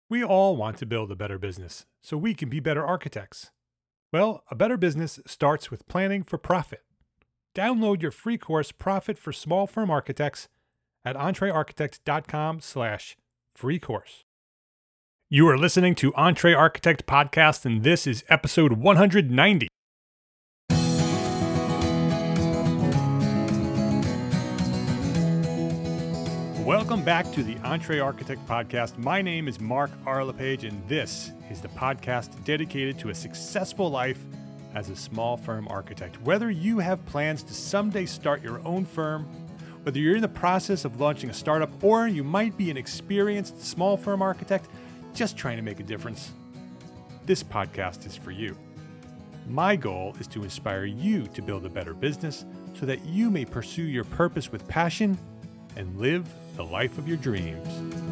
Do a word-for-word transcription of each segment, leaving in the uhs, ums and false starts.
We all want to build a better business so we can be better architects. Well, a better business starts with planning for profit. Download your free course, Profit for Small Firm Architects, at entrearchitect.com slash free course. You are listening to Entre Architect Podcast, and this is episode one hundred ninety. Welcome back to the Entre Architect Podcast. My name is Mark R. LePage, and this is the podcast dedicated to a successful life as a small firm architect. Whether you have plans to someday start your own firm, whether you're in the process of launching a startup, or you might be an experienced small firm architect just trying to make a difference, this podcast is for you. My goal is to inspire you to build a better business so that you may pursue your purpose with passion and live the life of your dreams.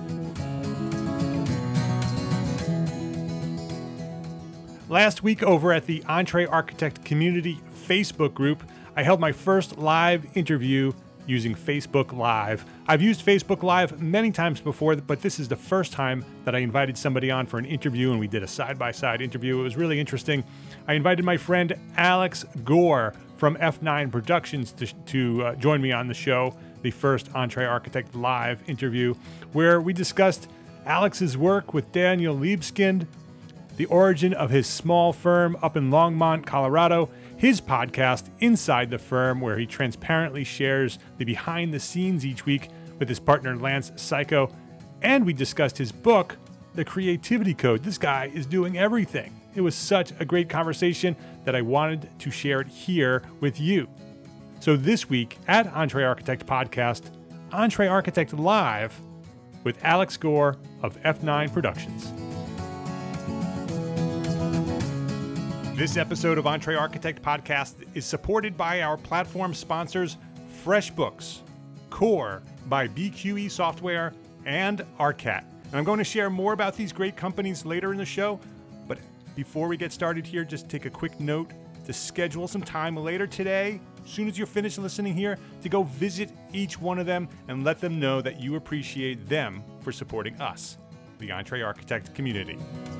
Last week over at the Entre Architect Community Facebook group, I held my first live interview using Facebook Live. I've used Facebook Live many times before, but this is the first time that I invited somebody on for an interview, and we did a side-by-side interview. It was really interesting. I invited my friend Alex Gore from F nine Productions to, to uh, join me on the show, the first Entre Architect Live interview, where we discussed Alex's work with Daniel Libeskind, the origin of his small firm up in Longmont, Colorado, his podcast, Inside the Firm, where he transparently shares the behind the scenes each week with his partner, Lance Psycho, and we discussed his book, The Creativity Code. This guy is doing everything. It was such a great conversation that I wanted to share it here with you. So this week at Entre Architect Podcast, Entre Architect Live with Alex Gore of F nine Productions. This episode of Entre Architect Podcast is supported by our platform sponsors, FreshBooks, Core by B Q E Software, and ARCAT. And I'm going to share more about these great companies later in the show, but before we get started here, just take a quick note to schedule some time later today, as soon as you're finished listening here, to go visit each one of them and let them know that you appreciate them for supporting us, the Entre Architect community.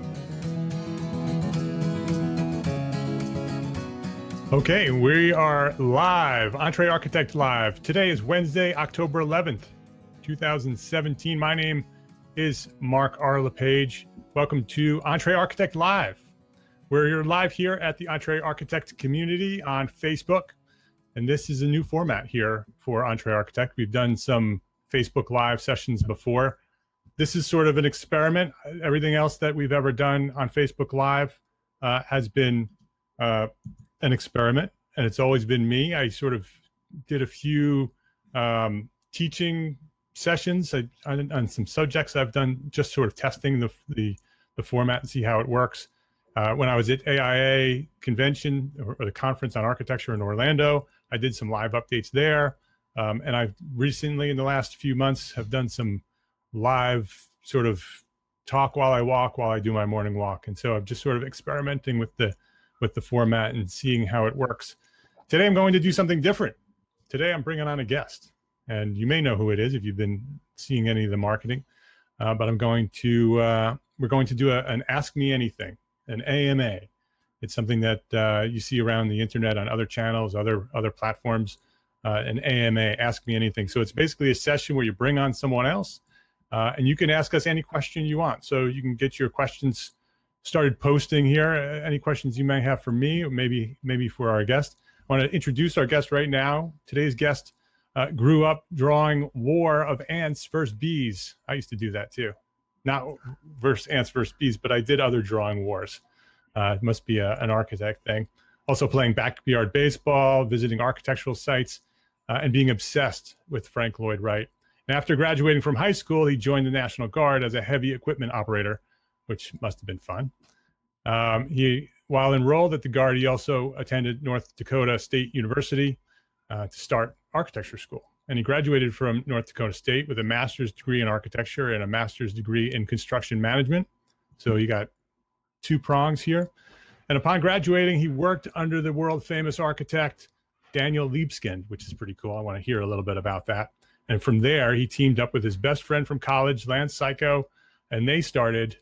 Okay, we are live, Entre Architect Live. Today is Wednesday, October eleventh, twenty seventeen. My name is Mark R. LePage. Welcome to Entre Architect Live. We're live here at the Entre Architect community on Facebook, and this is a new format here for Entre Architect. We've done some Facebook Live sessions before. This is sort of an experiment. Everything else that we've ever done on Facebook Live uh, has been uh, an experiment, and it's always been me. I sort of did a few um, teaching sessions I, on, on some subjects I've done, just sort of testing the the, the format and see how it works. Uh, when I was at A I A convention or, or the conference on architecture in Orlando, I did some live updates there. Um, and I've recently, in the last few months, have done some live sort of talk while I walk, while I do my morning walk. And so I'm just sort of experimenting with the with the format and seeing how it works. Today, I'm going to do something different. Today, I'm bringing on a guest. And you may know who it is if you've been seeing any of the marketing. Uh, but I'm going to, uh, we're going to do a, an Ask Me Anything, an A M A. It's something that uh, you see around the internet on other channels, other other platforms, uh, an A M A, Ask Me Anything. So it's basically a session where you bring on someone else uh, and you can ask us any question you want. So you can get your questions started posting here, any questions you may have for me or maybe maybe for our guest. I want to introduce our guest right now. Today's guest uh, grew up drawing War of Ants versus Bees. I used to do that too. Not versus ants versus bees, but I did other drawing wars. Uh, it must be a, an architect thing. Also playing backyard baseball, visiting architectural sites, uh, and being obsessed with Frank Lloyd Wright. And after graduating from high school, he joined the National Guard as a heavy equipment operator, which must have been fun. Um, he, while enrolled at the Guard, he also attended North Dakota State University uh, to start architecture school. And he graduated from North Dakota State with a master's degree in architecture and a master's degree in construction management. So he got two prongs here. And upon graduating, he worked under the world famous architect Daniel Libeskind, which is pretty cool. I want to hear a little bit about that. And from there, he teamed up with his best friend from college, Lance Psycho, and they started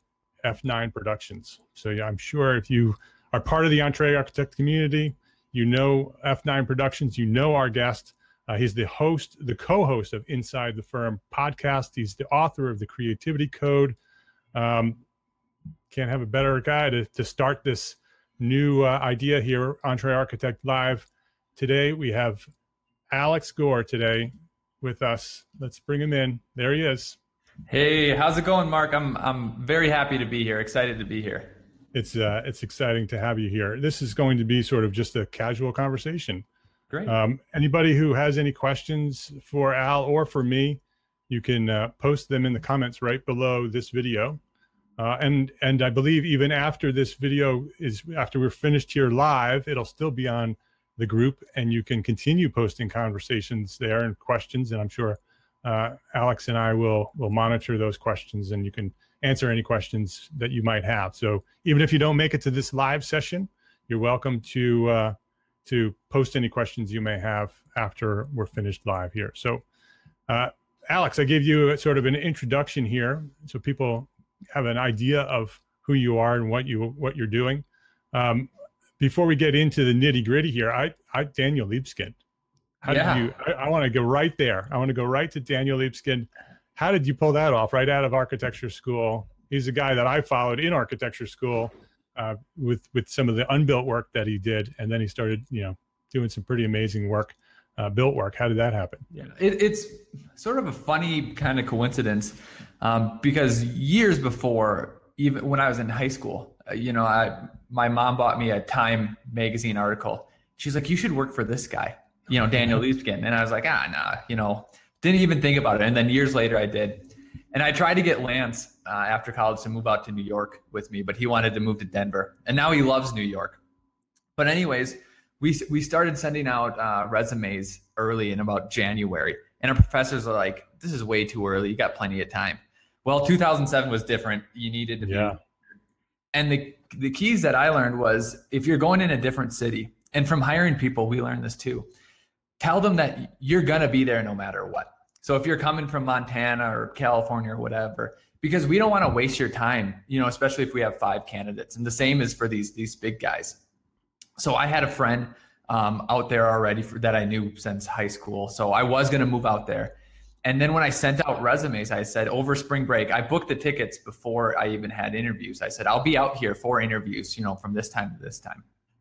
F nine Productions. So yeah, I'm sure if you are part of the EntreArchitect community, you know F nine Productions, you know our guest. Uh, he's the host, the co-host of Inside the Firm podcast. He's the author of the Creativity Code. Um, can't have a better guy to, to start this new uh, idea here, EntreArchitect Live. Today we have Alex Gore today with us. Let's bring him in. There he is. Hey, how's it going, Mark? I'm I'm very happy to be here. Excited to be here. It's uh, it's exciting to have you here. This is going to be sort of just a casual conversation. Great. Um, anybody who has any questions for Al or for me, you can uh, post them in the comments right below this video. Uh, and and I believe even after this video is, after we're finished here live, it'll still be on the group, and you can continue posting conversations there and questions. And I'm sure uh, Alex and I will will monitor those questions, and you can answer any questions that you might have. So even if you don't make it to this live session, you're welcome to uh, to post any questions you may have after we're finished live here. So uh, Alex, I gave you a, sort of an introduction here, so people have an idea of who you are and what you what you're doing. Um, before we get into the nitty gritty here, I, I Daniel Libeskind. How yeah. did you? I, I want to go right there. I want to go right to Daniel Libeskind. How did you pull that off right out of architecture school? He's a guy that I followed in architecture school uh, with with some of the unbuilt work that he did, and then he started, you know, doing some pretty amazing work, uh, built work. How did that happen? Yeah, it, it's sort of a funny kind of coincidence um, because years before, even when I was in high school, uh, you know, I my mom bought me a Time magazine article. She's like, "You should work for this guy, you know, Daniel Libeskind." And I was like, "Ah, nah," you know, didn't even think about it. And then years later, I did. And I tried to get Lance uh, after college to move out to New York with me, but he wanted to move to Denver, and now he loves New York. But anyways, we we started sending out uh, resumes early in about January, and our professors are like, "This is way too early. You got plenty of time." Well, two thousand seven was different. You needed to yeah. be. And the the keys that I learned was, if you're going in a different city, and from hiring people, we learned this too, tell them that you're gonna be there no matter what. So if you're coming from Montana or California or whatever, because we don't want to waste your time, you know, especially if we have five candidates. And the same is for these these big guys. So I had a friend um, out there already for, that I knew since high school. So I was going to move out there. And then when I sent out resumes, I said, over spring break, I booked the tickets before I even had interviews. I said, I'll be out here for interviews, you know, from this time to this time.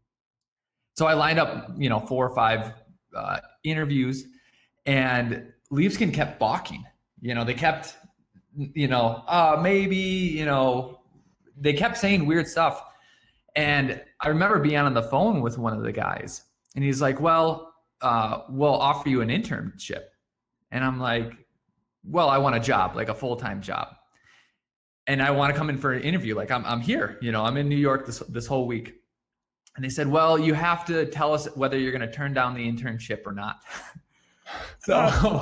So I lined up, you know, four or five uh, interviews, and Libeskind kept balking. You know, they kept, you know, uh, maybe, you know, they kept saying weird stuff. And I remember being on the phone with one of the guys, and he's like, well, uh, we'll offer you an internship. And I'm like, well, I want a job, like a full-time job. And I want to come in for an interview. Like I'm, I'm here, you know, I'm in New York this, this whole week. And they said, well, you have to tell us whether you're going to turn down the internship or not. So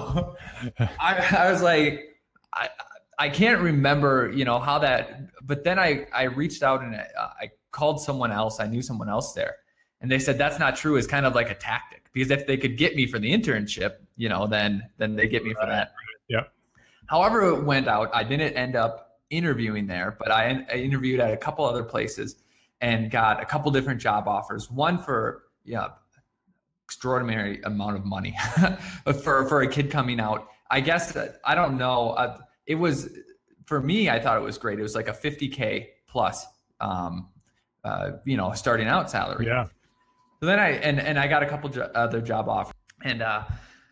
I, I was like, I, I can't remember, you know, how that, but then I, I reached out and I, I called someone else. I knew someone else there, and they said, that's not true. It's kind of like a tactic, because if they could get me for the internship, you know, then, then they get me for that. Yeah. However it went out, I didn't end up interviewing there, but I, I interviewed at a couple other places and got a couple different job offers. One for, yeah, extraordinary amount of money for, for a kid coming out. I guess, I don't know. Uh, it was, for me, I thought it was great. It was like a fifty K plus, um, uh, you know, starting out salary. Yeah. So then I, and, and I got a couple jo- other job offers, and uh,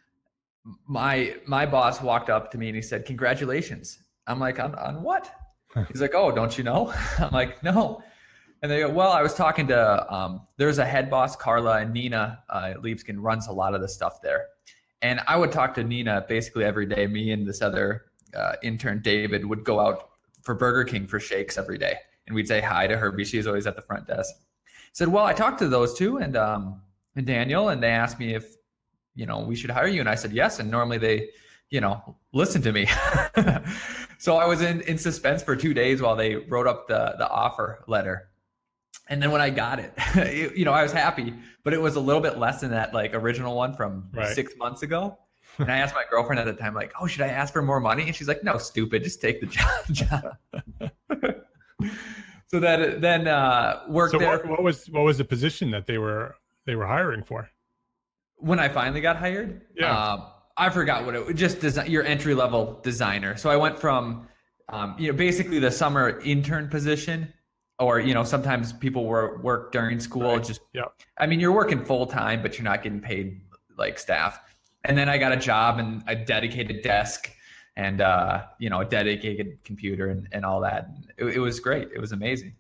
my, my boss walked up to me and he said, congratulations. I'm like, on, on what? He's like, oh, don't you know? I'm like, no. And they go, well, I was talking to, um, there's a head boss, Carla, and Nina uh, Libeskind runs a lot of the stuff there. And I would talk to Nina basically every day. Me and this other uh, intern, David, would go out for Burger King for shakes every day. And we'd say hi to her, because she's always at the front desk. I said, well, I talked to those two and, um, and Daniel, and they asked me if, you know, we should hire you. And I said, yes. And normally they, you know, listen to me. So I was in, in suspense for two days while they wrote up the, the offer letter. And then when I got it, it, you know, I was happy, but it was a little bit less than that like original one from right. six months ago. And I asked my girlfriend at the time, like, oh, should I ask for more money? And she's like, no, stupid, just take the job. So that then uh, worked So there. what, what was what was the position that they were they were hiring for? When I finally got hired, Yeah. uh, I forgot what it was. Just design, your entry level designer. So I went from, um, you know, basically the summer intern position, or you know, sometimes people were work during school. Right. Just, Yeah. I mean, you're working full time, but you're not getting paid like staff. And then I got a job and a dedicated desk, and uh, you know, a dedicated computer and, and all that. It, it was great. It was amazing.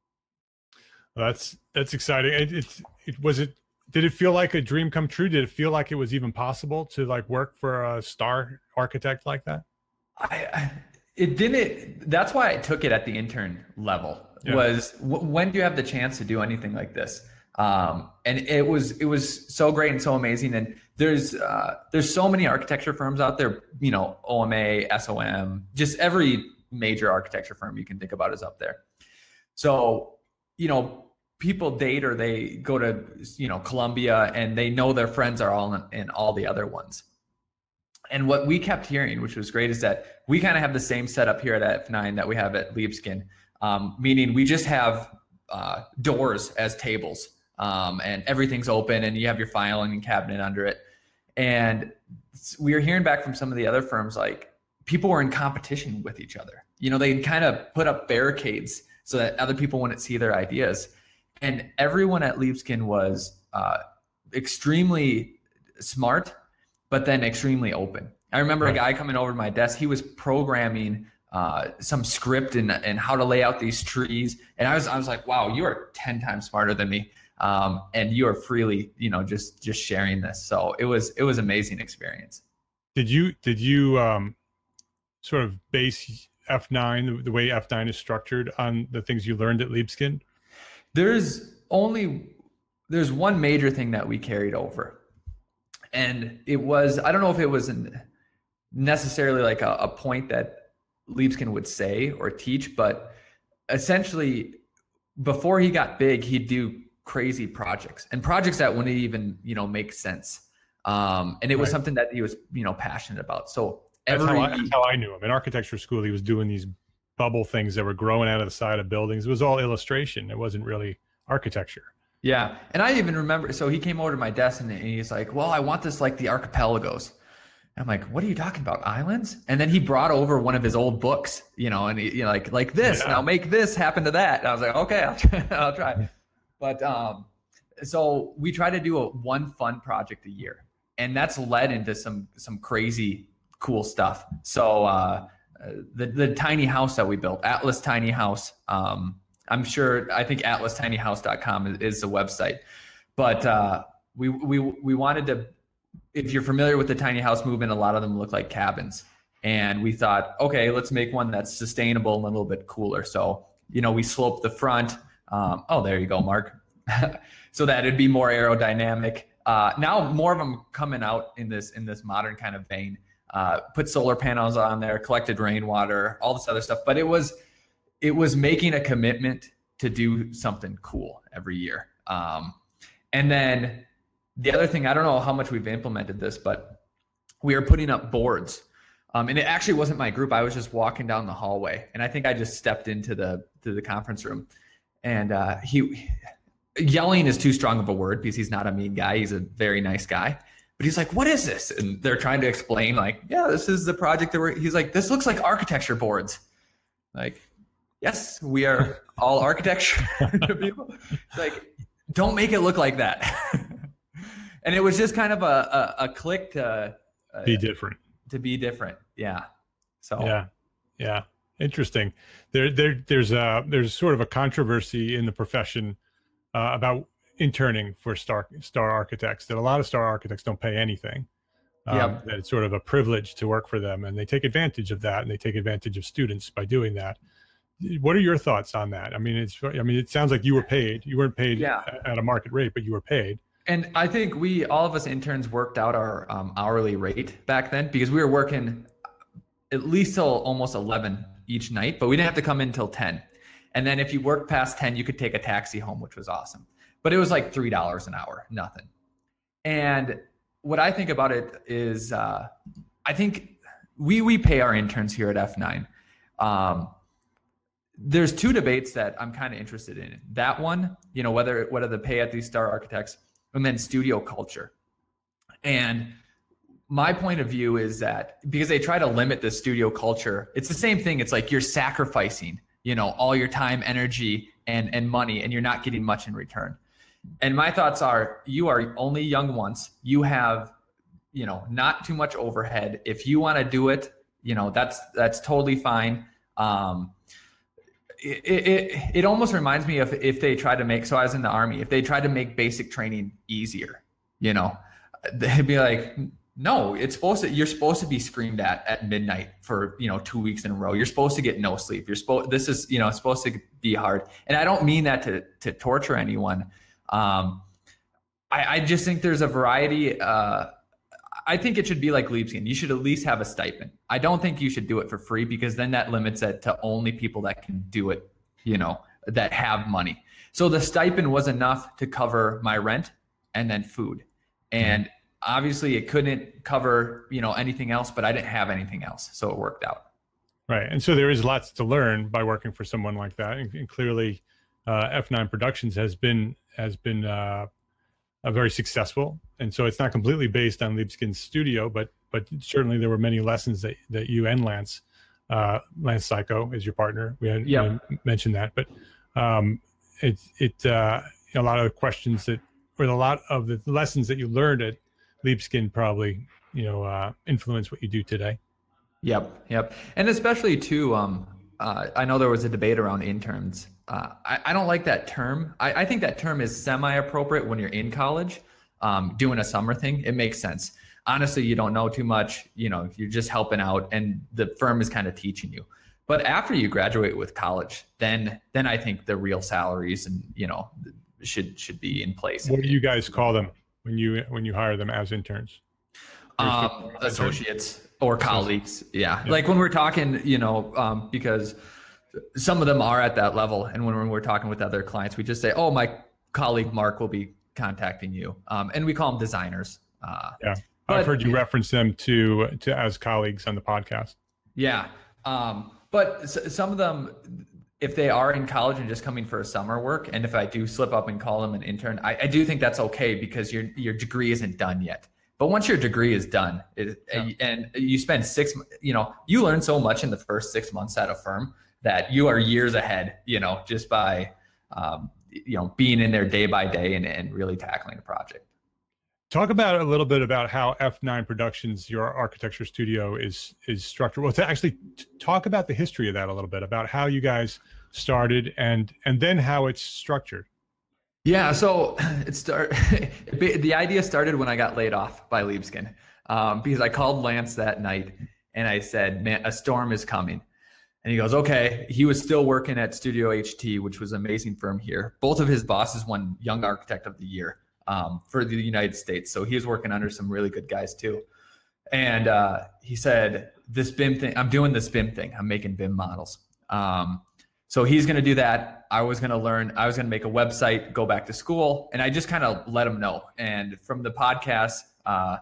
Well, that's that's exciting. It, it, it was it. Did it feel like a dream come true? Did it feel like it was even possible to like work for a star architect like that? I, I it didn't. That's why I took it at the intern level. Yeah. Was w- when do you have the chance to do anything like this? Um, and it was it was so great and so amazing. And there's uh, there's so many architecture firms out there. You know, O M A, S O M, just every major architecture firm you can think about is up there. So you know, people date or they go to, you know, Columbia and they know their friends are all in, in all the other ones. And what we kept hearing, which was great, is that we kind of have the same setup here at F nine that we have at Liebskin, um, meaning we just have uh, doors as tables, um, and everything's open and you have your filing cabinet under it. And we were hearing back from some of the other firms, like people were in competition with each other. You know, they kind of put up barricades so that other people wouldn't see their ideas. And everyone at Liebskin was uh, extremely smart, but then extremely open. I remember a guy coming over to my desk. He was programming uh, some script and and how to lay out these trees. And I was I was like, wow, you are ten times smarter than me, um, and you are freely, you know, just just sharing this. So it was it was amazing experience. Did you did you um, sort of base F nine, the way F nine is structured, on the things you learned at Liebskin? There's only there's one major thing that we carried over, and it was, I don't know if it was an, necessarily like a, a point that Liebskin would say or teach, but essentially before he got big, he'd do crazy projects and projects that wouldn't even, you know, make sense. Um, and it was Right. something that he was, you know, passionate about. So That's, every, how I, that's how I knew him. In architecture school, he was doing these bubble things that were growing out of the side of buildings. It was all illustration. It wasn't really architecture. yeah. And I even remember, so he came over to my desk and he's like, well, I want this like the archipelagos. And I'm like, what are you talking about? Islands? And then he brought over one of his old books, you know, and he, you know, like, like this, Yeah. now make this happen to that. And I was like, okay, I'll try. I'll try. But, um, so we try to do a one fun project a year, and that's led into some, some crazy cool stuff. So, uh, the, the tiny house that we built, Atlas Tiny House. Um, I'm sure, I think atlas tiny house dot com is, is the website, but, uh, we, we, we wanted to, if you're familiar with the tiny house movement, a lot of them look like cabins. And we thought, okay, let's make one that's sustainable and a little bit cooler. So, you know, we sloped the front. Um, oh, there you go, Mark. So that it'd be more aerodynamic. Uh, now more of them coming out in this, in this modern kind of vein. Uh, put solar panels on there, collected rainwater, all this other stuff. But it was, it was making a commitment to do something cool every year. Um, and then the other thing, I don't know how much we've implemented this, but we were putting up boards. Um, and it actually wasn't my group. I was just walking down the hallway, and I think I just stepped into the to the conference room. And uh, he yelling is too strong of a word because he's not a mean guy. He's a very nice guy. But he's like, what is this? And they're trying to explain, like, yeah, this is the project that we're, he's like, this looks like architecture boards. Like, yes, we are all architecture people. Like, don't make it look like that. And it was just kind of a, a, a click to uh, Be different. To be different. Yeah. So Yeah. Yeah. Interesting. There, there, there's a, there's sort of a controversy in the profession uh, about interning for star star architects, that a lot of star architects don't pay anything. Um, Yep. That it's sort of a privilege to work for them, and they take advantage of that, and they take advantage of students by doing that. What are your thoughts on that? I mean, it's, I mean, it sounds like you were paid. You weren't paid Yeah. at a market rate, but you were paid. And I think we, all of us interns, worked out our um, hourly rate back then, because we were working at least till almost eleven each night, but we didn't have to come in till ten. And then if you worked past ten, you could take a taxi home, which was awesome. But it was like three dollars an hour, nothing. And what I think about it is, uh, I think we we pay our interns here at F nine. Um, there's two debates that I'm kind of interested in. That one, you know, whether whether to pay at these star architects, and then studio culture. And my point of view is that because they try to limit the studio culture, it's the same thing. It's like you're sacrificing, you know, all your time, energy, and and money, and you're not getting much in return. And my thoughts are, you are only young once. You have, you know, not too much overhead. If you want to do it, you know, that's that's totally fine. Um, It, it it almost reminds me of if they tried to make, so I was in the Army, if they tried to make basic training easier, you know, they'd be like, no, it's supposed to, you're supposed to be screamed at at midnight for, you know, two weeks in a row. You're supposed to get no sleep. You're supposed, this is, you know, supposed to be hard. And I don't mean that to to torture anyone. Um, I, I just think there's a variety. Uh, I think it should be like Liebskin. You should at least have a stipend. I don't think you should do it for free, because then that limits it to only people that can do it, you know, that have money. So the stipend was enough to cover my rent and then food. And obviously it couldn't cover, you know, anything else, but I didn't have anything else. So it worked out. Right. And so there is lots to learn by working for someone like that. And, and clearly uh, F nine Productions has been, has been uh, uh, very successful. And so it's not completely based on Liebskin's studio, but but certainly there were many lessons that, that you and Lance, uh, Lance Psycho is your partner. We had Yep. you mentioned that, but um, it, it uh, a lot of the questions that, or a lot of the lessons that you learned at Liebskin probably, you know, uh, influence what you do today. Yep. Yep. And especially too, um, uh, I know there was a debate around interns. Uh, I, I don't like that term. I, I think that term is semi-appropriate when you're in college. Um, doing a summer thing, it makes sense. Honestly, you don't know too much, you know, you're just helping out and the firm is kind of teaching you. But after you graduate with college, then then I think the real salaries and, you know, should should be in place. What do you guys call them when you when you hire them as interns? Um, associates or colleagues. Yeah. Yeah. Like when we're talking, you know, um, because some of them are at that level. And when we're talking with other clients, we just say, oh, my colleague Mark will be contacting you. Um, and we call them designers. Uh, Yeah. but, I've heard you reference them to, to as colleagues on the podcast. Yeah. Um, but s- some of them, if they are in college and just coming for a summer work, and if I do slip up and call them an intern, I, I do think that's okay, because your, your degree isn't done yet. But once your degree is done, it, Yeah. and you spend six, you know, you learn so much in the first six months at a firm that you are years ahead, you know, just by, um, you know, being in there day by day and, and really tackling a project. Talk about a little bit about how F nine Productions, your architecture studio, is is structured. Well, to actually t- talk about the history of that a little bit, about how you guys started and and then how it's structured. Yeah, so it start the idea started when I got laid off by Liebskin, um, because I called Lance that night and I said, "Man, a storm is coming." And he goes, "Okay." He was still working at Studio H T, which was an amazing firm here. Both of his bosses won Young Architect of the Year um, for the United States. So he was working under some really good guys too. And uh, he said, "This B I M thing, I'm doing this B I M thing. I'm making B I M models." Um, so he's going to do that. I was going to learn, I was going to make a website, go back to school. And I just kind of let him know. And from the podcast, uh,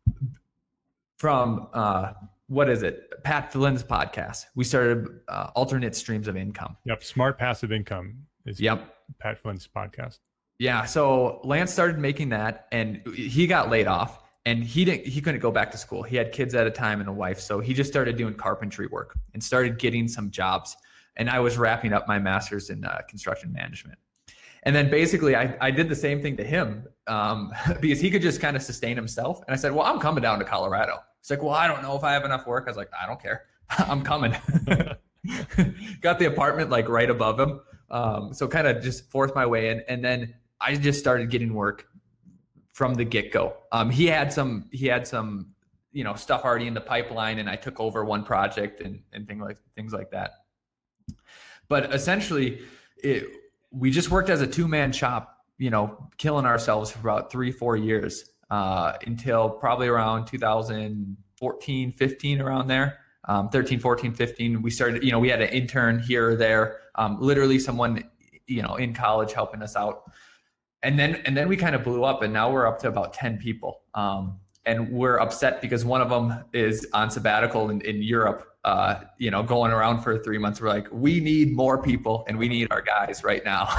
from, uh, what is it? Pat Flynn's podcast. We started uh, alternate streams of income. Yep. Smart Passive Income is Yep. Pat Flynn's podcast. Yeah. So Lance started making that and he got laid off and he didn't, he couldn't go back to school. He had kids at a time and a wife. So he just started doing carpentry work and started getting some jobs. And I was wrapping up my master's in uh, construction management. And then basically I, I did the same thing to him um, because he could just kind of sustain himself. And I said, "Well, I'm coming down to Colorado." He's like, "Well, I don't know if I have enough work." I was like, "I don't care. I'm coming." Got the apartment like right above him. Um, so kind of just forced my way in. And then I just started getting work from the get-go. Um, he had some, he had some, you know, stuff already in the pipeline and I took over one project and, and things like, things like that. But essentially it, we just worked as a two-man shop, you know, killing ourselves for about three, four years uh, until probably around two thousand fourteen, fifteen, around there, um, thirteen, fourteen, fifteen. We started, you know, we had an intern here or there, um, literally someone, you know, in college helping us out. And then, and then we kind of blew up and now we're up to about ten people. Um, and we're upset because one of them is on sabbatical in, in Europe uh, you know, going around for three months. We're like, we need more people and we need our guys right now.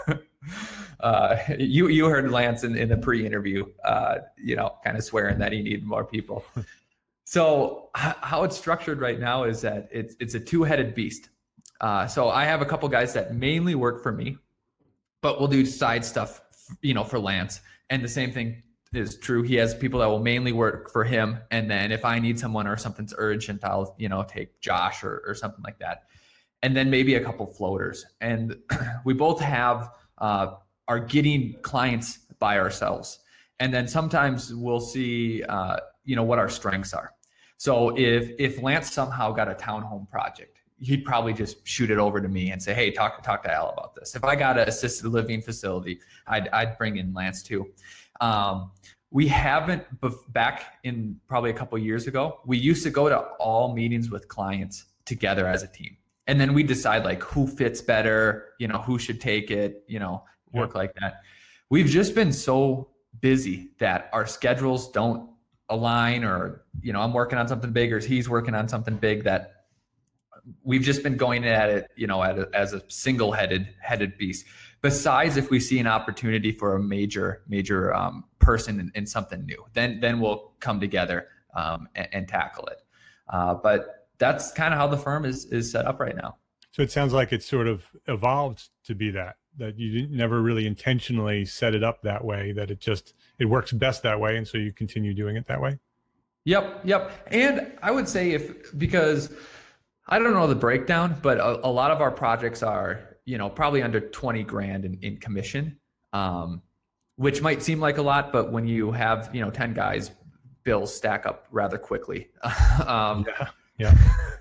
uh, you you heard Lance in, in the pre-interview, uh, you know, kind of swearing that he needed more people. So h- how it's structured right now is that it's it's a two-headed beast. Uh, so I have a couple guys that mainly work for me, but we'll do side stuff, you know, for Lance. And the same thing is true. He has people that will mainly work for him. And then if I need someone or something's urgent, I'll, you know, take Josh or, or something like that. And then maybe a couple floaters. And we both have, uh, are getting clients by ourselves. And then sometimes we'll see, uh, you know, what our strengths are. So if, if Lance somehow got a townhome project, he'd probably just shoot it over to me and say, hey, talk, talk to Al about this. If I got an assisted living facility, I'd, I'd bring in Lance too. Um, we haven't, back in probably a couple of years ago, we used to go to all meetings with clients together as a team. And then we decide like who fits better, you know, who should take it, you know, work yeah. like that. We've just been so busy that our schedules don't align, or, you know, I'm working on something big or he's working on something big, that we've just been going at it, you know, at a, as a single headed headed beast. Besides, if we see an opportunity for a major, major um, person in, in something new, then then we'll come together um, and, and tackle it. Uh, but that's kind of how the firm is is set up right now. So it sounds like it's sort of evolved to be that, that you didn't never really intentionally set it up that way, that it just, it works best that way. And so you continue doing it that way. Yep. Yep. And I would say if, because I don't know the breakdown, but a, a lot of our projects are, you know, probably under twenty grand in, in commission, um, which might seem like a lot, but when you have, you know, ten guys, bills stack up rather quickly. um, yeah. Yeah.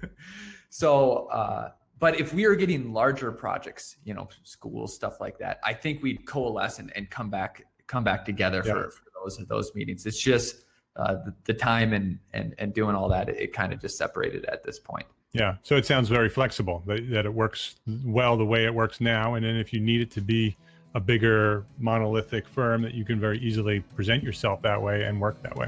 so, uh, but if we are getting larger projects, you know, schools, stuff like that, I think we'd coalesce and, and come back, come back together yeah. for, for those, those meetings. It's just uh, the, the time and, and, and doing all that, it, it kind of just separated at this point. Yeah. So it sounds very flexible, that, that it works well the way it works now. And then if you need it to be a bigger monolithic firm, that you can very easily present yourself that way and work that way.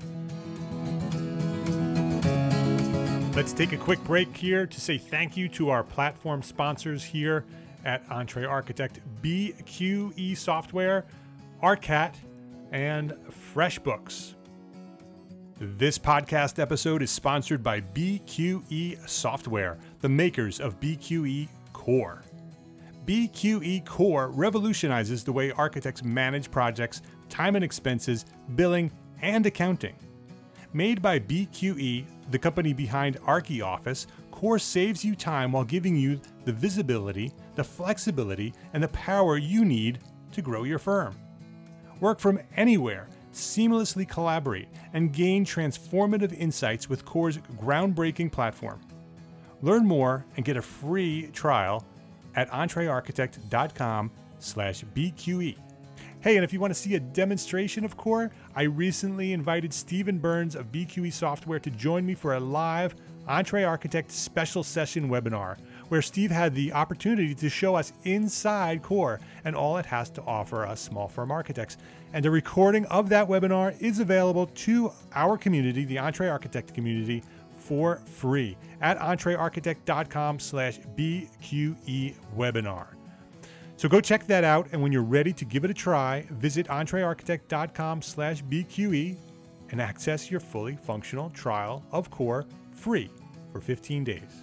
Let's take a quick break here to say thank you to our platform sponsors here at EntreArchitect, B Q E Software, ARCAT, and FreshBooks. This podcast episode is sponsored by B Q E Software, the makers of B Q E Core. B Q E Core revolutionizes the way architects manage projects, time and expenses, billing, and accounting. Made by B Q E, the company behind ArchiOffice, Core saves you time while giving you the visibility, the flexibility, and the power you need to grow your firm. Work from anywhere, seamlessly collaborate, and gain transformative insights with Core's groundbreaking platform. Learn more and get a free trial at entrearchitect.com slash BQE. Hey, and if you want to see a demonstration of Core, I recently invited Stephen Burns of B Q E Software to join me for a live EntreArchitect special session webinar, where Steve had the opportunity to show us inside Core and all it has to offer us small firm architects. And a recording of that webinar is available to our community, the EntreArchitect community, for free at entrearchitect.com slash BQE webinar. So go check that out, and when you're ready to give it a try, visit entrearchitect.com slash BQE and access your fully functional trial of Core free for fifteen days.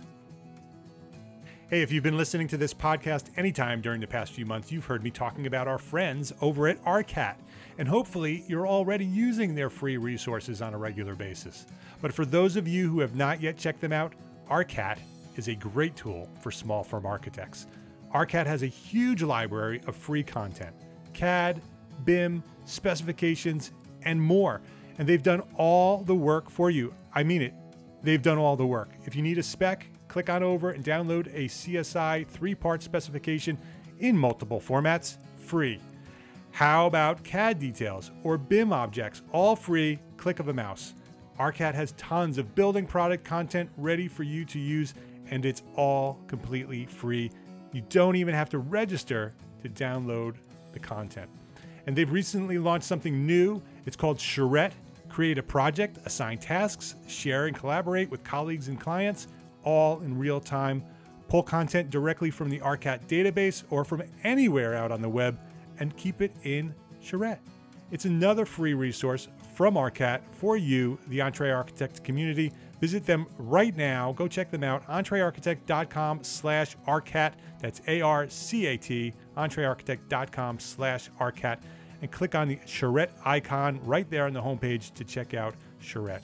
Hey, if you've been listening to this podcast anytime during the past few months, you've heard me talking about our friends over at ARCAT, and hopefully you're already using their free resources on a regular basis. But for those of you who have not yet checked them out, ARCAT is a great tool for small firm architects. ARCAT has a huge library of free content, C A D, B I M, specifications, and more. And they've done all the work for you. I mean it. They've done all the work. If you need a spec, click on over and download a C S I three-part specification in multiple formats, free. How about C A D details or B I M objects, all free, click of a mouse. ARCAT has tons of building product content ready for you to use, and it's all completely free. You don't even have to register to download the content. And they've recently launched something new. It's called Charrette. Create a project, assign tasks, share and collaborate with colleagues and clients, all in real time, pull content directly from the ARCAT database or from anywhere out on the web, and keep it in Charrette. It's another free resource from ARCAT for you, the EntreArchitect community. Visit them right now. Go check them out. EntreArchitect.com slash ARCAT. That's A R C A T. EntreArchitect.com slash ARCAT. And click on the Charrette icon right there on the homepage to check out Charrette.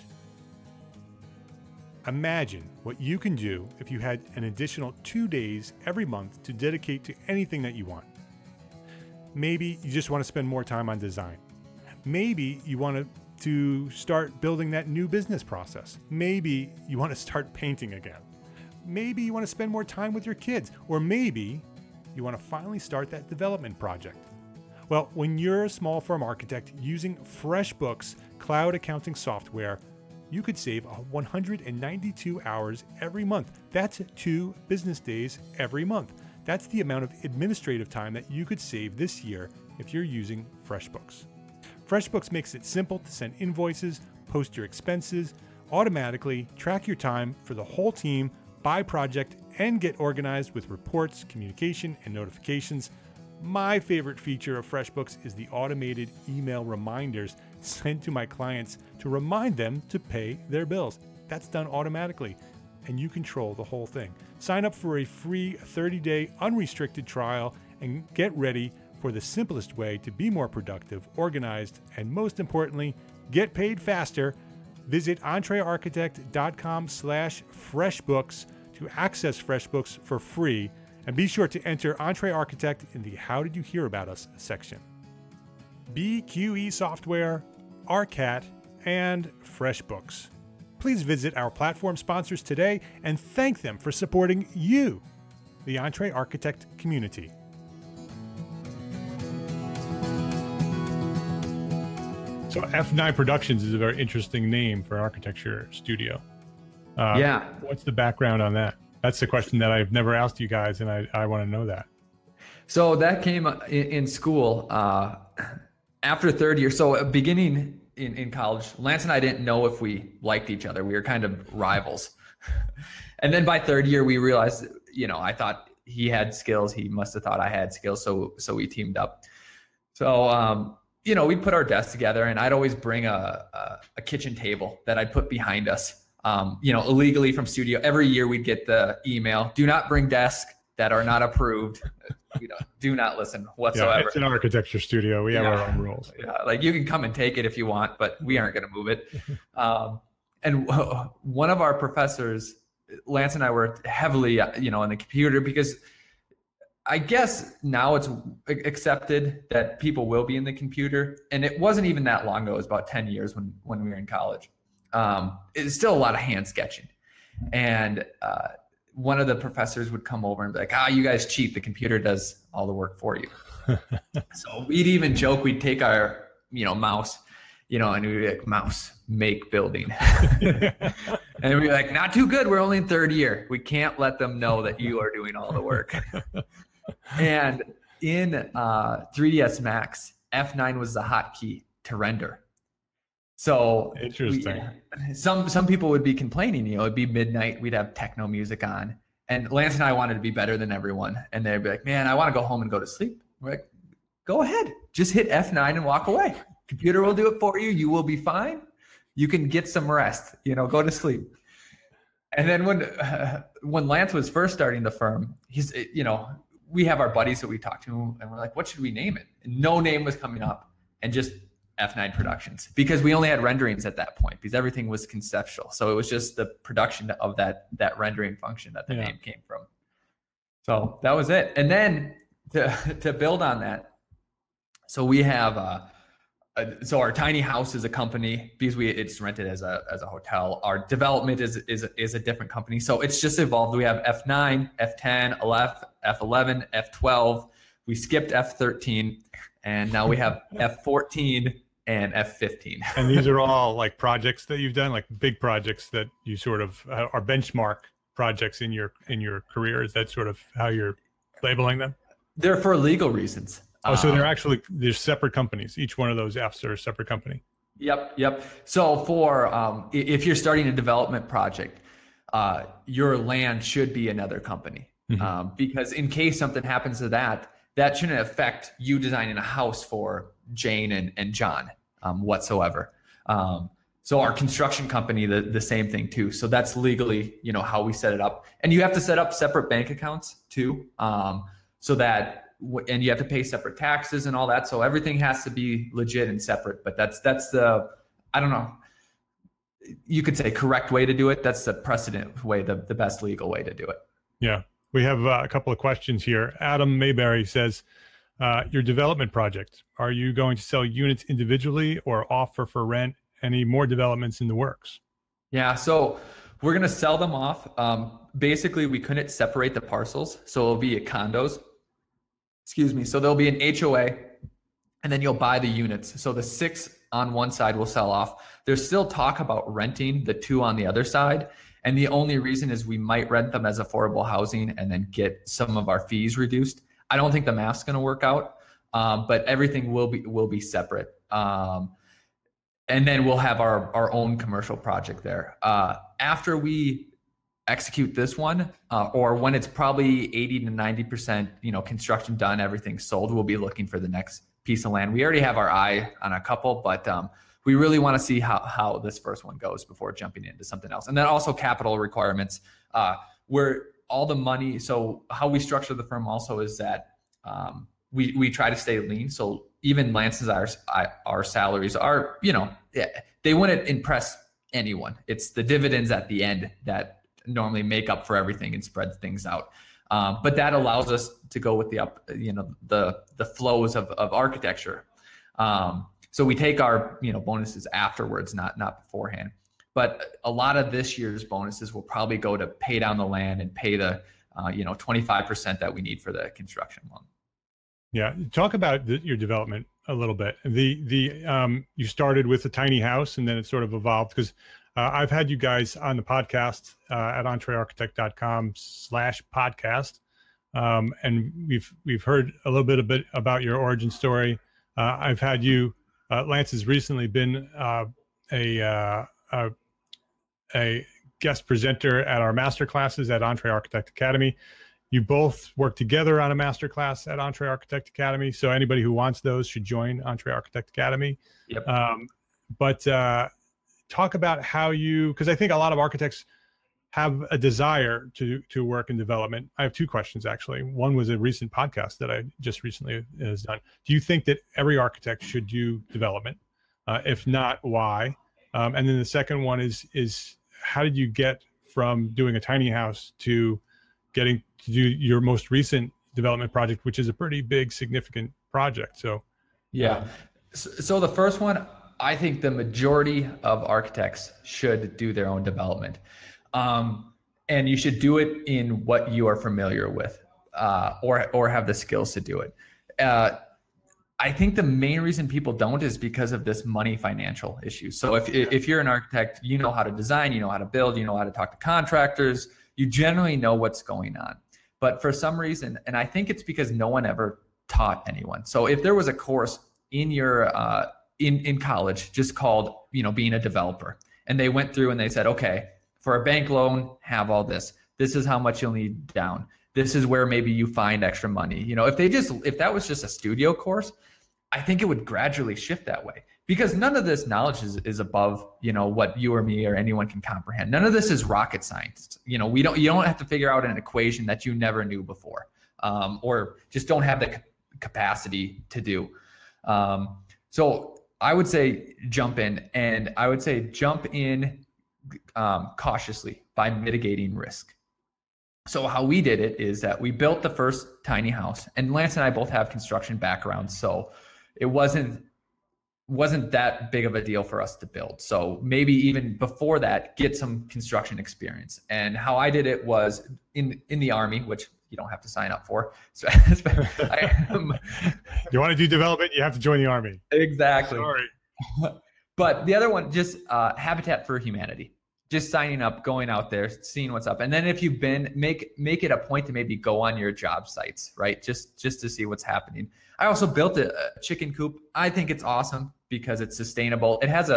Imagine what you can do if you had an additional two days every month to dedicate to anything that you want. Maybe you just want to spend more time on design. Maybe you want to to start building that new business process. Maybe you want to start painting again. Maybe you want to spend more time with your kids, or maybe you want to finally start that development project. Well, when you're a small firm architect using FreshBooks cloud accounting software, you could save one hundred ninety-two hours every month. That's two business days every month. That's the amount of administrative time that you could save this year if you're using FreshBooks. FreshBooks makes it simple to send invoices, post your expenses, automatically track your time for the whole team by project, and get organized with reports, communication, and notifications. My favorite feature of FreshBooks is the automated email reminders sent to my clients to remind them to pay their bills. That's done automatically, and you control the whole thing. Sign up for a free thirty-day unrestricted trial and get ready for the simplest way to be more productive, organized, and most importantly, get paid faster. Visit EntreArchitect.com slash FreshBooks to access FreshBooks for free, and be sure to enter EntreArchitect in the How Did You Hear About Us section. B Q E Software, ARCAT, and FreshBooks. Please visit our platform sponsors today and thank them for supporting you, the EntreArchitect community. So F nine Productions is a very interesting name for an architecture studio. Uh, yeah. What's the background on that? That's the question that I've never asked you guys, and I, I want to know that. So that came in, in school uh, after third year. So beginning in, in college, Lance and I didn't know if we liked each other. We were kind of rivals. And then by third year, we realized, you know, I thought he had skills. He must have thought I had skills. So, so we teamed up. So, um, you know, we'd put our desks together, and I'd always bring a, a, a kitchen table that I'd put behind us, um, you know, illegally from studio. Every year we'd get the email, do not bring desks that are not approved. You know, do not listen whatsoever. Yeah, it's an architecture studio. We have yeah. our own rules. Yeah, like you can come and take it if you want, but we aren't going to move it. Um, and w- one of our professors, Lance and I were heavily, you know, on the computer because I guess now it's accepted that people will be in the computer. And it wasn't even that long ago. It was about ten years when, when we were in college. Um, it's still a lot of hand sketching. And uh, one of the professors would come over and be like, ah, you guys cheat. The computer does all the work for you. So we'd even joke, we'd take our, you know, mouse, you know, and we'd be like, mouse, make building. And we'd be like, not too good. We're only in third year. We can't let them know that you are doing all the work. And in uh, three D S Max, F nine was the hotkey to render. So interesting. We, some some people would be complaining, you know, it'd be midnight, we'd have techno music on, and Lance and I wanted to be better than everyone, and they'd be like, "Man, I want to go home and go to sleep." We're like, "Go ahead, just hit F nine and walk away. Computer will do it for you. You will be fine. You can get some rest. You know, go to sleep." And then when uh, when Lance was first starting the firm, he's you know. we have our buddies that we talk to, and we're like, what should we name it? And no name was coming up, and just F nine Productions, because we only had renderings at that point, because everything was conceptual. So it was just the production of that that rendering function that the yeah. name came from. So that was it. And then to to build on that, so we have uh, a, so our tiny house is a company, because we it's rented as a as a hotel. Our development is is is a different company. So it's just evolved. We have F nine, F ten, F eleven, F twelve. We skipped F thirteen, and now we have F fourteen and F fifteen. And these are all like projects that you've done, like big projects that you sort of uh, are benchmark projects in your in your career. Is that sort of how you're labeling them? They're for legal reasons. Oh, so they're actually, they're separate companies. Each one of those Fs are a separate company. Yep, yep. So for, um, if you're starting a development project, uh, your land should be another company. Mm-hmm. Um, because in case something happens to that, that shouldn't affect you designing a house for Jane and, and John um, whatsoever. Um, so our construction company, the, the same thing too. So that's legally, you know, how we set it up. And you have to set up separate bank accounts too. Um, so that, and you have to pay separate taxes and all that. So everything has to be legit and separate, but that's, that's the, I don't know, you could say correct way to do it. That's the precedent way, the, the best legal way to do it. Yeah. We have uh, a couple of questions here. Adam Mayberry says, uh, your development project, are you going to sell units individually or offer for rent? Any more developments in the works? Yeah, so we're going to sell them off. Um, basically, we couldn't separate the parcels. So it'll be condos. Excuse me. So there'll be an H O A and then you'll buy the units. So the six on one side will sell off. There's still talk about renting the two on the other side. And the only reason is we might rent them as affordable housing and then get some of our fees reduced. I don't think the math's going to work out, um, but everything will be will be separate. Um, and then we'll have our, our own commercial project there. Uh, after we execute this one, uh, or when it's probably eighty to ninety percent, you know, construction done, everything sold, we'll be looking for the next piece of land. We already have our eye on a couple, but um, we really want to see how, how this first one goes before jumping into something else. And then also capital requirements, uh, where all the money, so how we structure the firm also is that um, we, we try to stay lean. So even Lance's, our, our salaries are, you know, they wouldn't impress anyone. It's the dividends at the end that normally make up for everything and spread things out. Um, but that allows us to go with the up, you know, the, the flows of, of architecture. Um, So we take our, you know, bonuses afterwards, not not beforehand. But a lot of this year's bonuses will probably go to pay down the land and pay the, uh, you know, twenty-five percent that we need for the construction loan. Yeah, talk about the, your development a little bit. The the um, you started with a tiny house and then it sort of evolved because uh, I've had you guys on the podcast uh, at entree architect dot com slash podcast, um, and we've we've heard a little bit a bit about your origin story. Uh, I've had you. Uh, Lance has recently been uh, a, uh, a a guest presenter at our master classes at Entree Architect Academy. You both work together on a master class at Entree Architect Academy. So anybody who wants those should join Entree Architect Academy. Yep. Um, but uh, talk about how you, because I think a lot of architects have a desire to to work in development. I have two questions, actually. One was a recent podcast that I just recently has done. Do you think that every architect should do development? Uh, if not, why? Um, and then the second one is, is how did you get from doing a tiny house to getting to do your most recent development project, which is a pretty big, significant project? So, yeah. So, so the first one, I think the majority of architects should do their own development. Um, and you should do it in what you are familiar with, uh, or, or have the skills to do it. Uh, I think the main reason people don't is because of this money financial issue. So if, if you're an architect, you know how to design, you know how to build, you know how to talk to contractors, you generally know what's going on. But for some reason, and I think it's because no one ever taught anyone. So if there was a course in your, uh, in, in college just called, you know, being a developer, and they went through and they said, okay, for a bank loan, have all this. This is how much you'll need down. This is where maybe you find extra money. You know, if they just, if that was just a studio course, I think it would gradually shift that way, because none of this knowledge is, is above, you know, what you or me or anyone can comprehend. None of this is rocket science. You know, we don't, you don't have to figure out an equation that you never knew before, um, or just don't have the capacity to do. Um, so I would say jump in, and I would say jump in um, cautiously by mitigating risk. So how we did it is that we built the first tiny house, and Lance and I both have construction backgrounds. So it wasn't, wasn't that big of a deal for us to build. So maybe even before that, get some construction experience. And how I did it was in, in the Army, which you don't have to sign up for. So I, um, you want to do development, you have to join the Army. Exactly. Sorry. But the other one, just uh, Habitat for Humanity. Just signing up, going out there, seeing what's up. And then if you've been, make make it a point to maybe go on your job sites, right? Just just to see what's happening. I also built a, a chicken coop. I think it's awesome because it's sustainable. It has a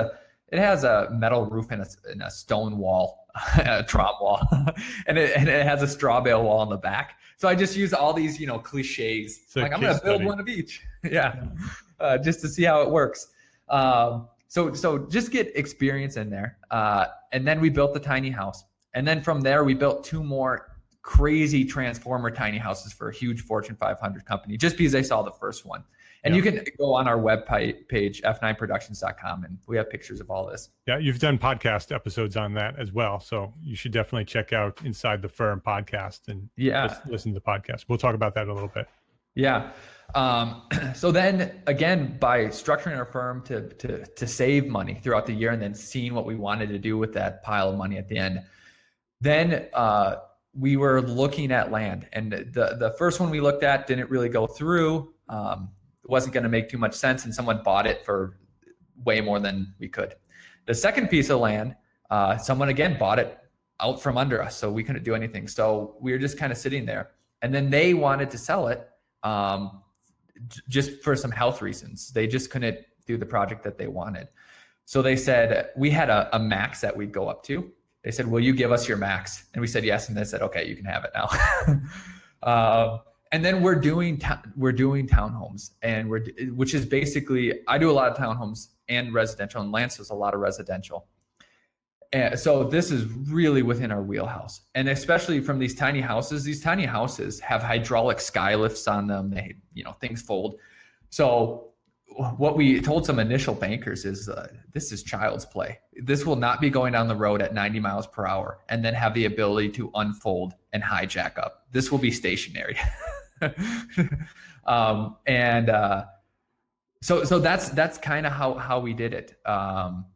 it has a metal roof and a, and a stone wall, a trom wall, and it and it has a straw bale wall in the back. So I just use all these, you know, cliches. So like I'm gonna build study. one of each, yeah, uh, just to see how it works. Um, so so just get experience in there, uh, and then we built the tiny house, and then from there we built two more crazy transformer tiny houses for a huge Fortune five hundred company, just because I saw the first one. And yeah. you can go on our web page, f nine productions dot com, and we have pictures of all this. Yeah, you've done podcast episodes on that as well. So you should definitely check out Inside the Firm podcast and yeah. listen to the podcast. We'll talk about that in a little bit. Yeah. Um, so then again, by structuring our firm to, to, to save money throughout the year and then seeing what we wanted to do with that pile of money at the end, then uh, we were looking at land. And the, the first one we looked at didn't really go through. Um, it wasn't going to make too much sense, and someone bought it for way more than we could. The second piece of land, uh, someone again bought it out from under us, so we couldn't do anything. So we were just kind of sitting there. And then they wanted to sell it um, j- just for some health reasons. They just couldn't do the project that they wanted. So they said, we had a, a max that we'd go up to. They said, will you give us your max? And we said, yes. And they said, okay, you can have it now. uh, and then we're doing, ta- we're doing townhomes, and we're, which is basically, I do a lot of townhomes and residential, and Lance does a lot of residential. And so this is really within our wheelhouse. And especially from these tiny houses, these tiny houses have hydraulic sky lifts on them. They, you know, things fold. So what we told some initial bankers is uh, this is child's play. This will not be going down the road at ninety miles per hour and then have the ability to unfold and hijack up. This will be stationary. um, and uh, so so that's that's kind of how how we did it. Um,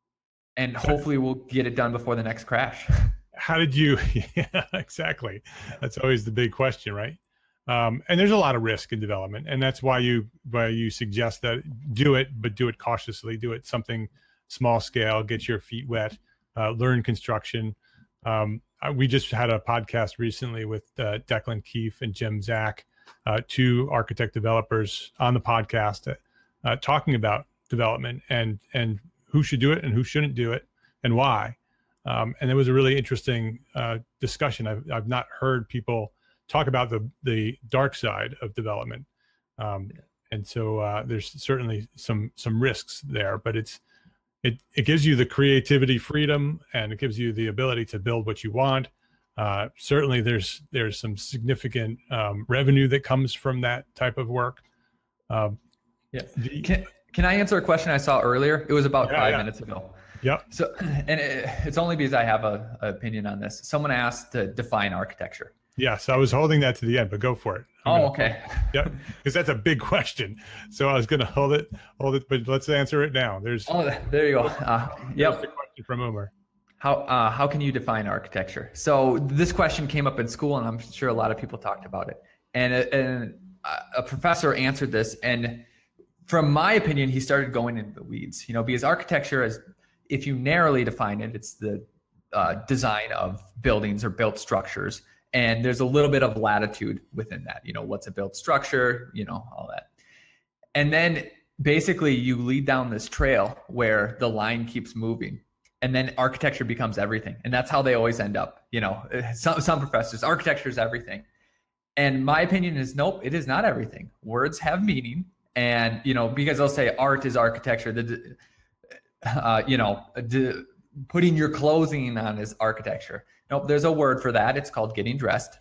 and hopefully we'll get it done before the next crash. How did you? Yeah, exactly. That's always the big question, right? Um, and there's a lot of risk in development, and that's why you why you suggest that do it, but do it cautiously. Do it something small scale. Get your feet wet. Uh, learn construction. Um, we just had a podcast recently with uh, Declan Keefe and Jim Zach, uh, two architect developers on the podcast, uh, talking about development and and who should do it and who shouldn't do it and why. Um, and it was a really interesting uh, discussion. I've I've not heard people talk about the the dark side of development, um, yeah. and so uh, there's certainly some some risks there. But it's it it gives you the creativity, freedom, and it gives you the ability to build what you want. Uh, certainly, there's there's some significant um, revenue that comes from that type of work. Um, yeah. The, Can, Can I answer a question I saw earlier? It was about yeah, five yeah. minutes ago. Yep. So, and it, it's only because I have a, a opinion on this. Someone asked to define architecture. Yes, I was holding that to the end, but go for it. I'm oh, gonna, okay. Yeah, because that's a big question. So I was going to hold it, hold it, but let's answer it now. There's. Oh, there you go. Uh, yep. The question from Umar. How uh, how can you define architecture? So this question came up in school, and I'm sure a lot of people talked about it. And a, and a professor answered this, and from my opinion, he started going into the weeds. You know, because architecture is, if you narrowly define it, it's the uh, design of buildings or built structures. And there's a little bit of latitude within that, you know, what's a built structure, you know, all that. And then basically you lead down this trail where the line keeps moving, and then architecture becomes everything. And that's how they always end up, you know, some, some professors, architecture is everything. And my opinion is, nope, it is not everything. Words have meaning. And, you know, because they'll say art is architecture, the, uh, you know, the, putting your clothing on is architecture. Nope, there's a word for that. It's called getting dressed.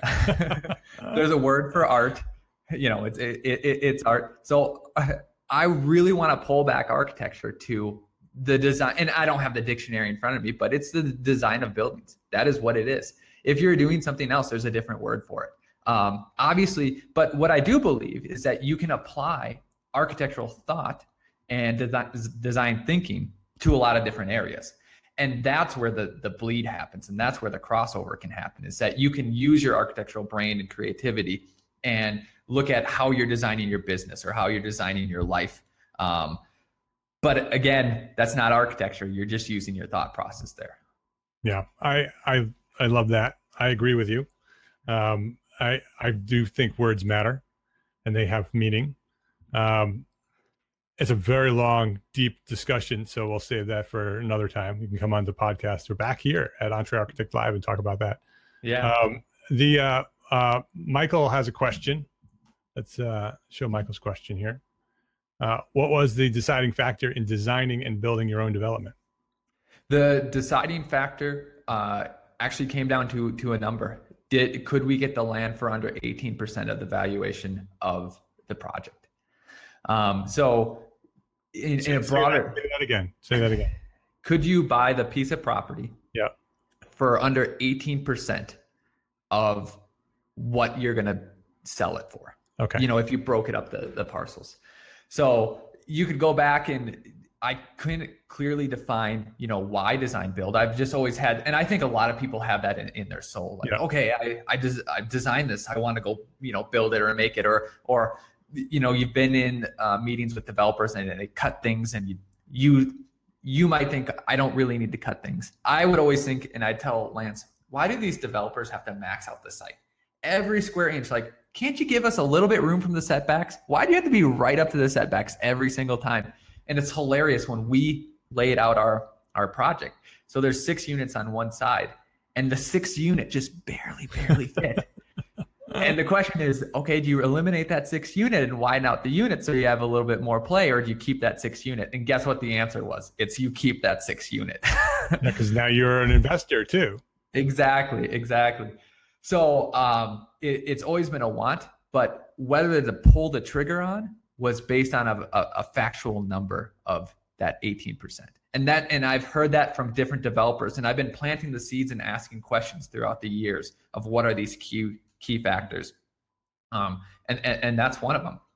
There's a word for art. You know, it's it, it, it's art. So I really want to pull back architecture to the design. And I don't have the dictionary in front of me, but it's the design of buildings. That is what it is. If you're doing something else, there's a different word for it. Um, obviously, but what I do believe is that you can apply architectural thought and design, design thinking to a lot of different areas. And that's where the, the bleed happens. And that's where the crossover can happen, is that you can use your architectural brain and creativity and look at how you're designing your business or how you're designing your life. Um, but again, that's not architecture. You're just using your thought process there. Yeah, I, I, I love that. I agree with you. Um, I, I do think words matter and they have meaning. Um, it's a very long, deep discussion. So we'll save that for another time. You can come on the podcast or back here at EntreArchitect Live and talk about that. Yeah. Um, the uh, uh, Michael has a question. Let's uh, show Michael's question here. Uh, what was the deciding factor in designing and building your own development? The deciding factor uh, actually came down to to a number. Did could we get the land for under eighteen percent of the valuation of the project? Um, so in, say, in a broader, say that, say that again. Say that again. Could you buy the piece of property? Yeah. For under eighteen percent of what you're going to sell it for? Okay. You know, if you broke it up the the parcels, so you could go back and I couldn't clearly define, you know, why design build. I've just always had, and I think a lot of people have that in, in their soul. Like, yeah. okay, I I des- I've designed this. I want to go, you know, build it or make it, or or you know, you've been in uh, meetings with developers and they cut things, and you you you might think I don't really need to cut things. I would always think, and I'd tell Lance, why do these developers have to max out the site every square inch? Like, can't you give us a little bit room from the setbacks? Why do you have to be right up to the setbacks every single time? And it's hilarious when we laid out our, our project. So there's six units on one side and the sixth unit just barely, barely fit. And the question is, okay, do you eliminate that sixth unit and widen out the unit so you have a little bit more play, or do you keep that sixth unit? And guess what the answer was? It's you keep that sixth unit. Yeah, because now you're an investor too. Exactly, exactly. So um, it, it's always been a want, but whether to pull the trigger on was based on a, a, a factual number of that eighteen percent. And that, and I've heard that from different developers, and I've been planting the seeds and asking questions throughout the years of what are these key key factors. Um, and, and, and that's one of them.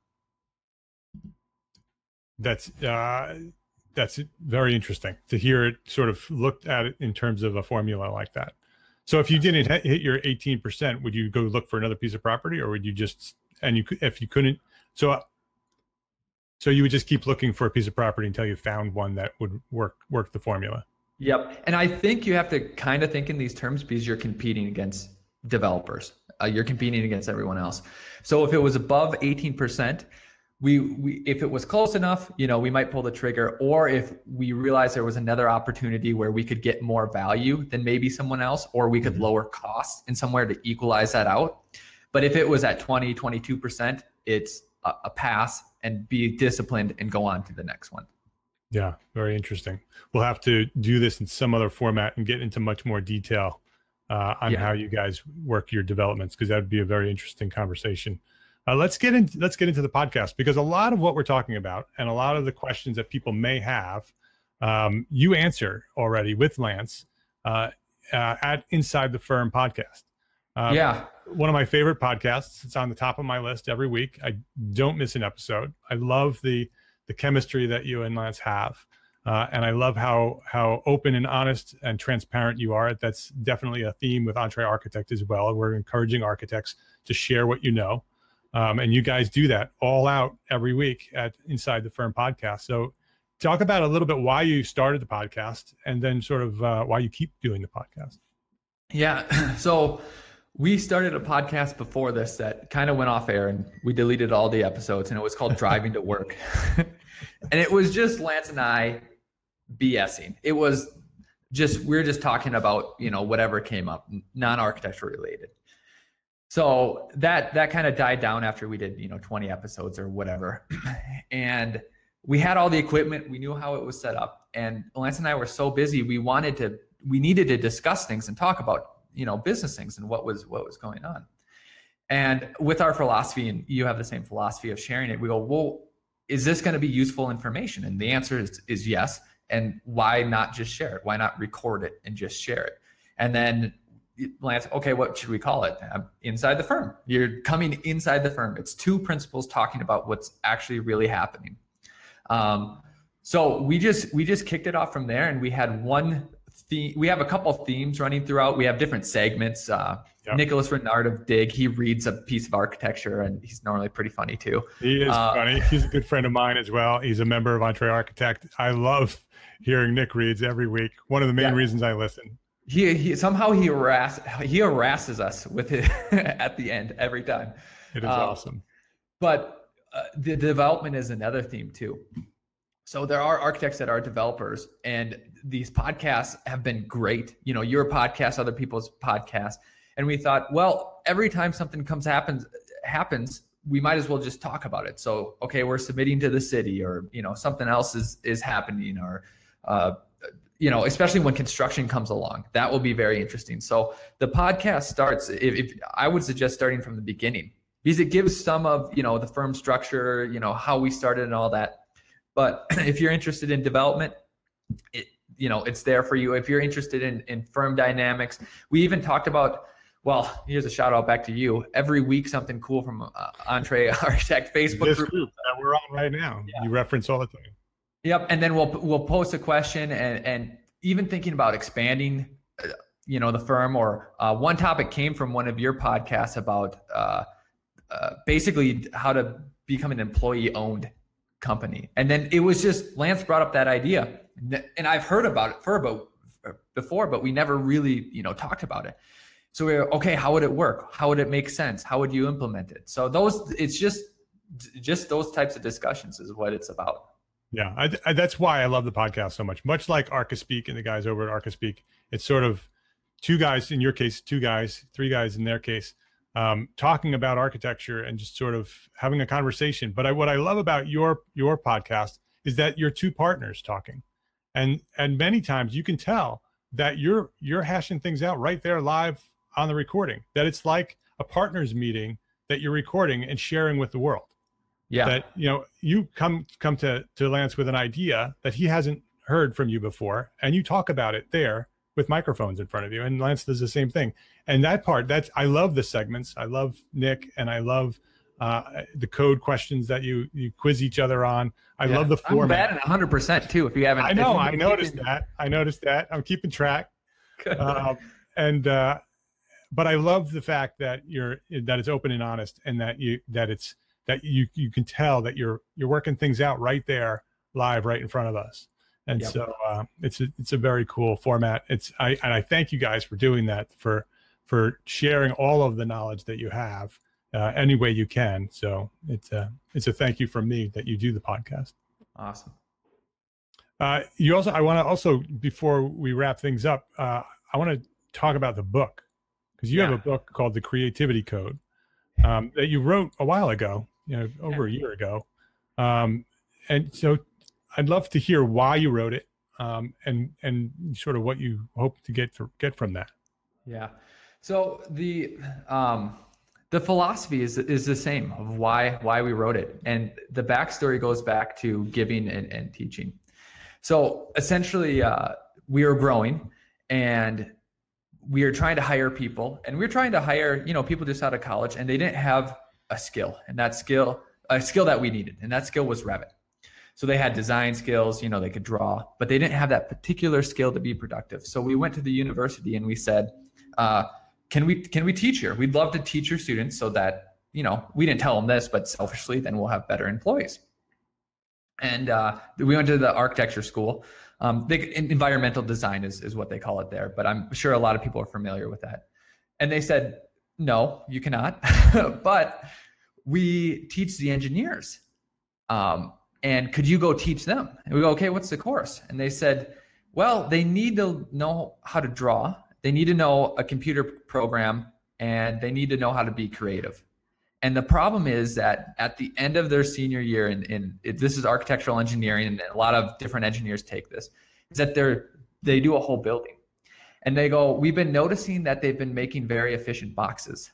That's, uh, that's very interesting to hear it sort of looked at it in terms of a formula like that. So if you didn't hit your eighteen percent, would you go look for another piece of property, or would you just, and you could, if you couldn't, so, so you would just keep looking for a piece of property until you found one that would work, work the formula? Yep. And I think you have to kind of think in these terms because you're competing against developers. Uh, you're competing against everyone else. So if it was above eighteen percent, we, we if it was close enough, you know, we might pull the trigger. Or if we realized there was another opportunity where we could get more value than maybe someone else, or we could mm-hmm. lower costs in somewhere to equalize that out. But if it was at twenty, twenty-two percent, it's a, a pass, and be disciplined and go on to the next one. Yeah, very interesting. We'll have to do this in some other format and get into much more detail uh, on yeah. how you guys work your developments, because that would be a very interesting conversation. Uh, let's get into let's get into the podcast, because a lot of what we're talking about and a lot of the questions that people may have, um, you answer already with Lance uh, uh, at Inside the Firm podcast. Uh, yeah, one of my favorite podcasts. It's on the top of my list every week. I don't miss an episode. I love the the chemistry that you and Lance have. Uh, and I love how how open and honest and transparent you are. That's definitely a theme with EntreArchitect as well. We're encouraging architects to share what you know. Um, and you guys do that all out every week at Inside the Firm podcast. So talk about a little bit why you started the podcast, and then sort of uh, why you keep doing the podcast. Yeah. So we started a podcast before this that kind of went off air, and we deleted all the episodes, and it was called Driving to Work. And it was just Lance and I BSing. It was just, we we're just talking about, you know, whatever came up, non-architecture related. So that, that kind of died down after we did, you know, twenty episodes or whatever. And we had all the equipment. We knew how it was set up. And Lance and I were so busy. We wanted to, we needed to discuss things and talk about, you know, business things and what was, what was going on. And with our philosophy, and you have the same philosophy of sharing it, we go, well, is this going to be useful information? And the answer is, is yes. And why not just share it? Why not record it and just share it? And then Lance, okay, what should we call it? Inside the Firm. You're coming inside the firm. It's two principals talking about what's actually really happening. Um, so we just we just kicked it off from there, and we had one theme. We have a couple of themes running throughout. We have different segments. Uh, yep. Nicholas Renard of Dig, he reads a piece of architecture, and he's normally pretty funny too. He is uh, funny. He's a good friend of mine as well. He's a member of EntreArchitect. I love hearing Nick reads every week. One of the main yeah. reasons I listen. He, he somehow he harass he harasses us with it at the end every time. It is um, awesome. But uh, the development is another theme too. So there are architects that are developers, and these podcasts have been great. You know, your podcast, other people's podcasts. And we thought, well, every time something comes happens happens, we might as well just talk about it. So, okay, we're submitting to the city, or, you know, something else is is happening, or uh, you know, especially when construction comes along, that will be very interesting. So the podcast starts, if, if I would suggest starting from the beginning, because it gives some of, you know, the firm structure, you know, how we started and all that. But if you're interested in development, it, you know, it's there for you. If you're interested in, in firm dynamics, we even talked about, well, here's a shout out back to you. Every week, something cool from uh, EntreArchitect Facebook this group. group that we're on right now. Yeah. You reference all the time. Yep. And then we'll, we'll post a question, and, and even thinking about expanding, uh, you know, the firm, or uh, one topic came from one of your podcasts about uh, uh, basically how to become an employee owned company. And then it was just, Lance brought up that idea, and I've heard about it for about before, but we never really, you know, talked about it. So we we're okay. How would it work? How would it make sense? How would you implement it? So those, it's just, just those types of discussions is what it's about. Yeah, I, I, that's why I love the podcast so much. Much like ArchiSpeak and the guys over at ArchiSpeak, it's sort of two guys, in your case, two guys, three guys in their case, um, talking about architecture and just sort of having a conversation. But I, what I love about your your podcast is that you're two partners talking, and and many times you can tell that you're you're hashing things out right there live on the recording. That it's like a partners meeting that you're recording and sharing with the world. Yeah. That, you know, you come come to to Lance with an idea that he hasn't heard from you before, and you talk about it there with microphones in front of you, and Lance does the same thing. And that part, that's, I love the segments. I love Nick, and I love uh, the code questions that you you quiz each other on. I yeah. love the format. I'm bad at one hundred percent too. If you haven't, I know, I noticed keeping... that. I noticed that. I'm keeping track. um, and uh, but I love the fact that you're that it's open and honest, and that you that it's. that you you can tell that you're you're working things out right there live right in front of us. And yep. so uh, it's a, it's a very cool format. It's I and I thank you guys for doing that, for for sharing all of the knowledge that you have uh, any way you can. So it's a it's a thank you from me that you do the podcast. Awesome. Uh, you also I want to also, before we wrap things up, uh, I want to talk about the book, because you yeah. have a book called The Creativity Code um, that you wrote a while ago. You know, over a year ago. Um, and so I'd love to hear why you wrote it, um, and, and sort of what you hope to get to get from that. Yeah. So the, um, the philosophy is, is the same of why, why we wrote it. And the backstory goes back to giving and, and teaching. So essentially, uh, we are growing, and we are trying to hire people, and we we're trying to hire, you know, people just out of college, and they didn't have a skill, and that skill, a skill that we needed, and that skill was Revit. So they had design skills, you know, they could draw, but they didn't have that particular skill to be productive. So we went to the university and we said, uh, can we, can we teach here? We'd love to teach your students so that, you know, we didn't tell them this, but selfishly, then we'll have better employees. And uh, we went to the architecture school. Um, they, environmental design is, is what they call it there, but I'm sure a lot of people are familiar with that. And they said, no, you cannot, but we teach the engineers. Um, and could you go teach them? And we go, okay, what's the course? And they said, well, they need to know how to draw. They need to know a computer program, and they need to know how to be creative. And the problem is that at the end of their senior year, and, and it, this is architectural engineering, and a lot of different engineers take this, is that they're, they do a whole building. And they go, we've been noticing that they've been making very efficient boxes.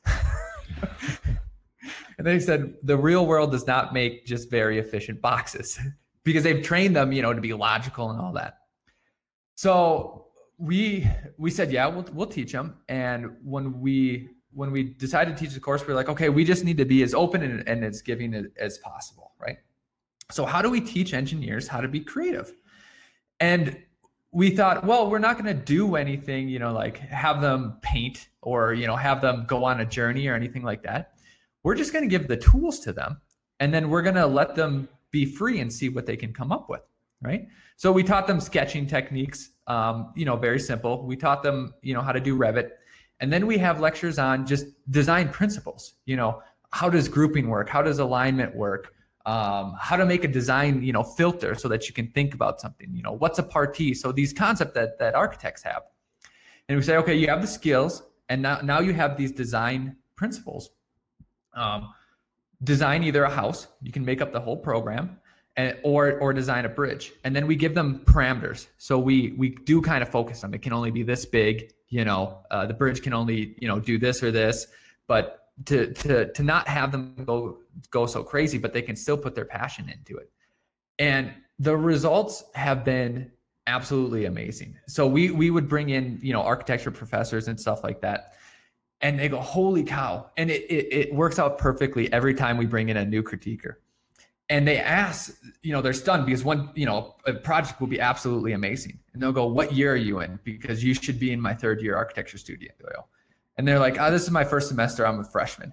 And they said, the real world does not make just very efficient boxes, because they've trained them, you know, to be logical and all that. So we we said, yeah, we'll we'll teach them. And when we when we decided to teach the course, we we're like, okay, we just need to be as open and, and as giving as possible, right? So how do we teach engineers how to be creative? And we thought, well, we're not going to do anything, you know, like have them paint or, you know, have them go on a journey or anything like that. We're just going to give the tools to them, and then we're going to let them be free and see what they can come up with, right? So we taught them sketching techniques, um, you know, very simple. We taught them, you know, how to do Revit. And then we have lectures on just design principles. You know, how does grouping work? How does alignment work? um, how to make a design, you know, filter so that you can think about something, you know, what's a partee. So these concepts that, that architects have. And we say, okay, you have the skills, and now, now you have these design principles. Um, design either a house, you can make up the whole program, and, or or design a bridge. And then we give them parameters. So we we do kind of focus them. It can only be this big, you know, uh, the bridge can only, you know, do this or this, but to to to not have them go go so crazy, but they can still put their passion into it. And the results have been absolutely amazing. So we we would bring in, you know, architecture professors and stuff like that, and they go, holy cow. And it, it, it works out perfectly every time we bring in a new critiquer. And they ask, you know, they're stunned because one, you know, a project will be absolutely amazing. And they'll go, what year are you in? Because you should be in my third year architecture studio. And they're like, oh, this is my first semester. I'm a freshman.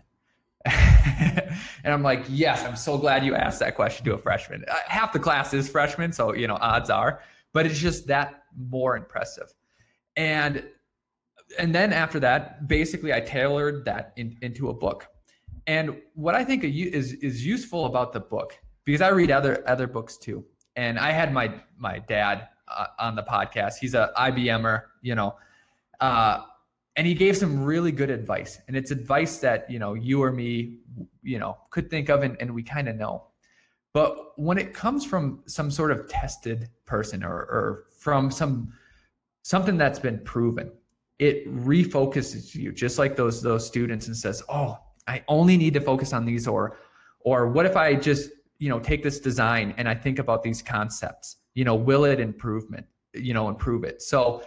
And I'm like, yes, I'm so glad you asked that question to a freshman. Uh, half the class is freshmen, so, you know, odds are, but it's just that more impressive. And and then after that, basically I tailored that in, into a book. And what I think is is useful about the book, because I read other other books too. And I had my my dad uh, on the podcast. He's a I B M er, you know, uh, and he gave some really good advice. And it's advice that, you know, you or me, you know, could think of, and, and we kind of know. But when it comes from some sort of tested person, or, or from some something that's been proven, it refocuses you, just like those those students, and says, oh, I only need to focus on these, or or what if I just, you know, take this design and I think about these concepts, you know, will it improvement, you know, improve it? So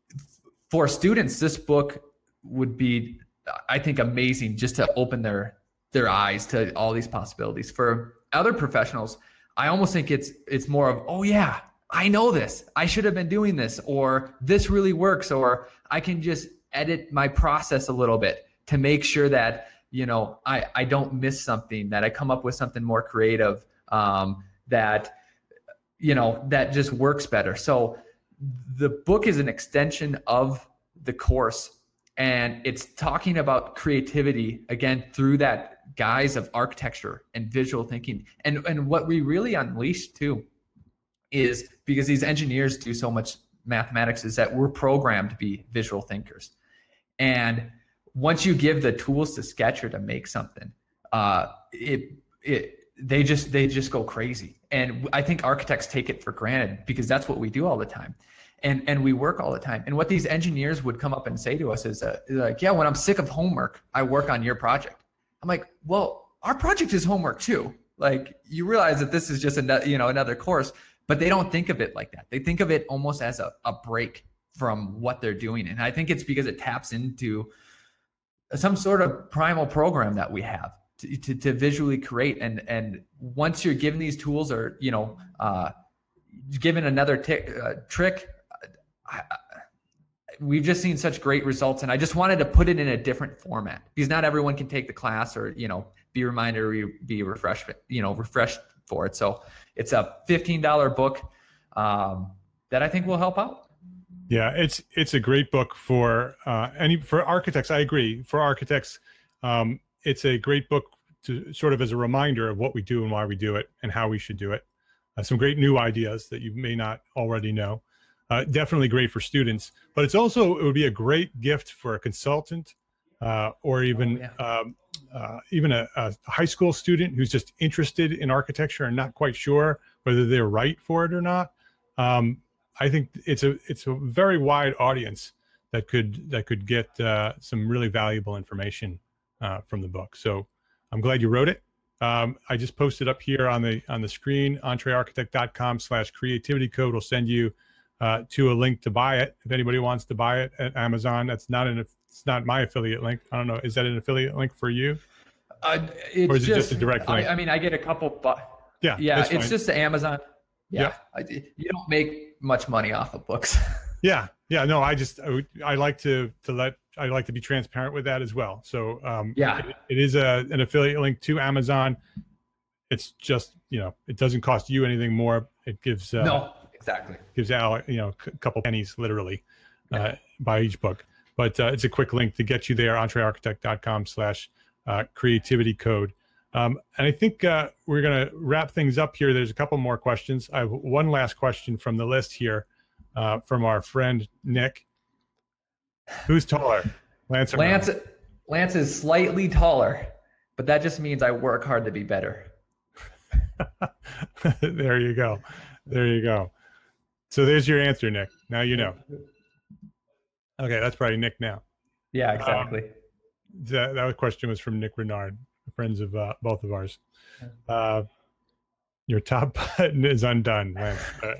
for students, this book would be, I think, amazing, just to open their their eyes to all these possibilities. For other professionals, I almost think it's it's more of, oh yeah, I know this, I should have been doing this, or this really works, or I can just edit my process a little bit to make sure that, you know, I, I don't miss something, that I come up with something more creative, um, that, you know, that just works better. So the book is an extension of the course, and it's talking about creativity, again, through that guise of architecture and visual thinking. And, and what we really unleashed too is, because these engineers do so much mathematics, is that we're programmed to be visual thinkers. And once you give the tools to sketch or to make something, uh, it it they just they just go crazy. And I think architects take it for granted, because that's what we do all the time, and and we work all the time. And what these engineers would come up and say to us is, uh, like, yeah, when I'm sick of homework, I work on your project. I'm like, well, our project is homework too. Like, you realize that this is just another, you know, another course, but they don't think of it like that. They think of it almost as a, a break from what they're doing. And I think it's because it taps into some sort of primal program that we have to, to, to visually create. And, and once you're given these tools, or, you know, uh, given another t- uh, trick, I, I, we've just seen such great results. And I just wanted to put it in a different format, because not everyone can take the class, or, you know, be reminded, or be refreshed, you know, refreshed for it. So it's a fifteen dollars book um, that I think will help out. Yeah, it's it's a great book for uh, any for architects. I agree. For architects, um, it's a great book to sort of as a reminder of what we do and why we do it and how we should do it. Uh, some great new ideas that you may not already know. Uh, definitely great for students, but it's also, it would be a great gift for a consultant uh, or even oh, yeah. um, uh, even a, a high school student who's just interested in architecture and not quite sure whether they're right for it or not. Um, I think it's a it's a very wide audience that could that could get uh, some really valuable information uh, from the book. So I'm glad you wrote it. Um, I just posted up here on the on the screen, entrearchitect.com slash creativity code will send you uh, to a link to buy it. If anybody wants to buy it at Amazon, that's not an it's not my affiliate link. I don't know. Is that an affiliate link for you? Uh, it's or is it just, just a direct link? I, I mean, I get a couple, but yeah, yeah, it's just the Amazon. Yeah, yeah. I, you don't make much money off of books. yeah, yeah. No, I just I, I like to to let I like to be transparent with that as well. So um, yeah, it, it is a an affiliate link to Amazon. It's just, you know, it doesn't cost you anything more. It gives uh, no exactly gives Al, you know, a couple pennies literally uh, yeah. by each book. But uh, it's a quick link to get you there. entrearchitect.com slash creativity code. Um, and I think uh, we're going to wrap things up here. There's a couple more questions. I have one last question from the list here uh, from our friend Nick. Who's taller, Lance or Lance, Ron? Lance is slightly taller, but that just means I work hard to be better. There you go. There you go. So there's your answer, Nick. Now you know. Okay, that's probably Nick now. Yeah, exactly. Um, that, that question was from Nick Renard, friends of uh, both of ours. Uh, your top button is undone, Lance.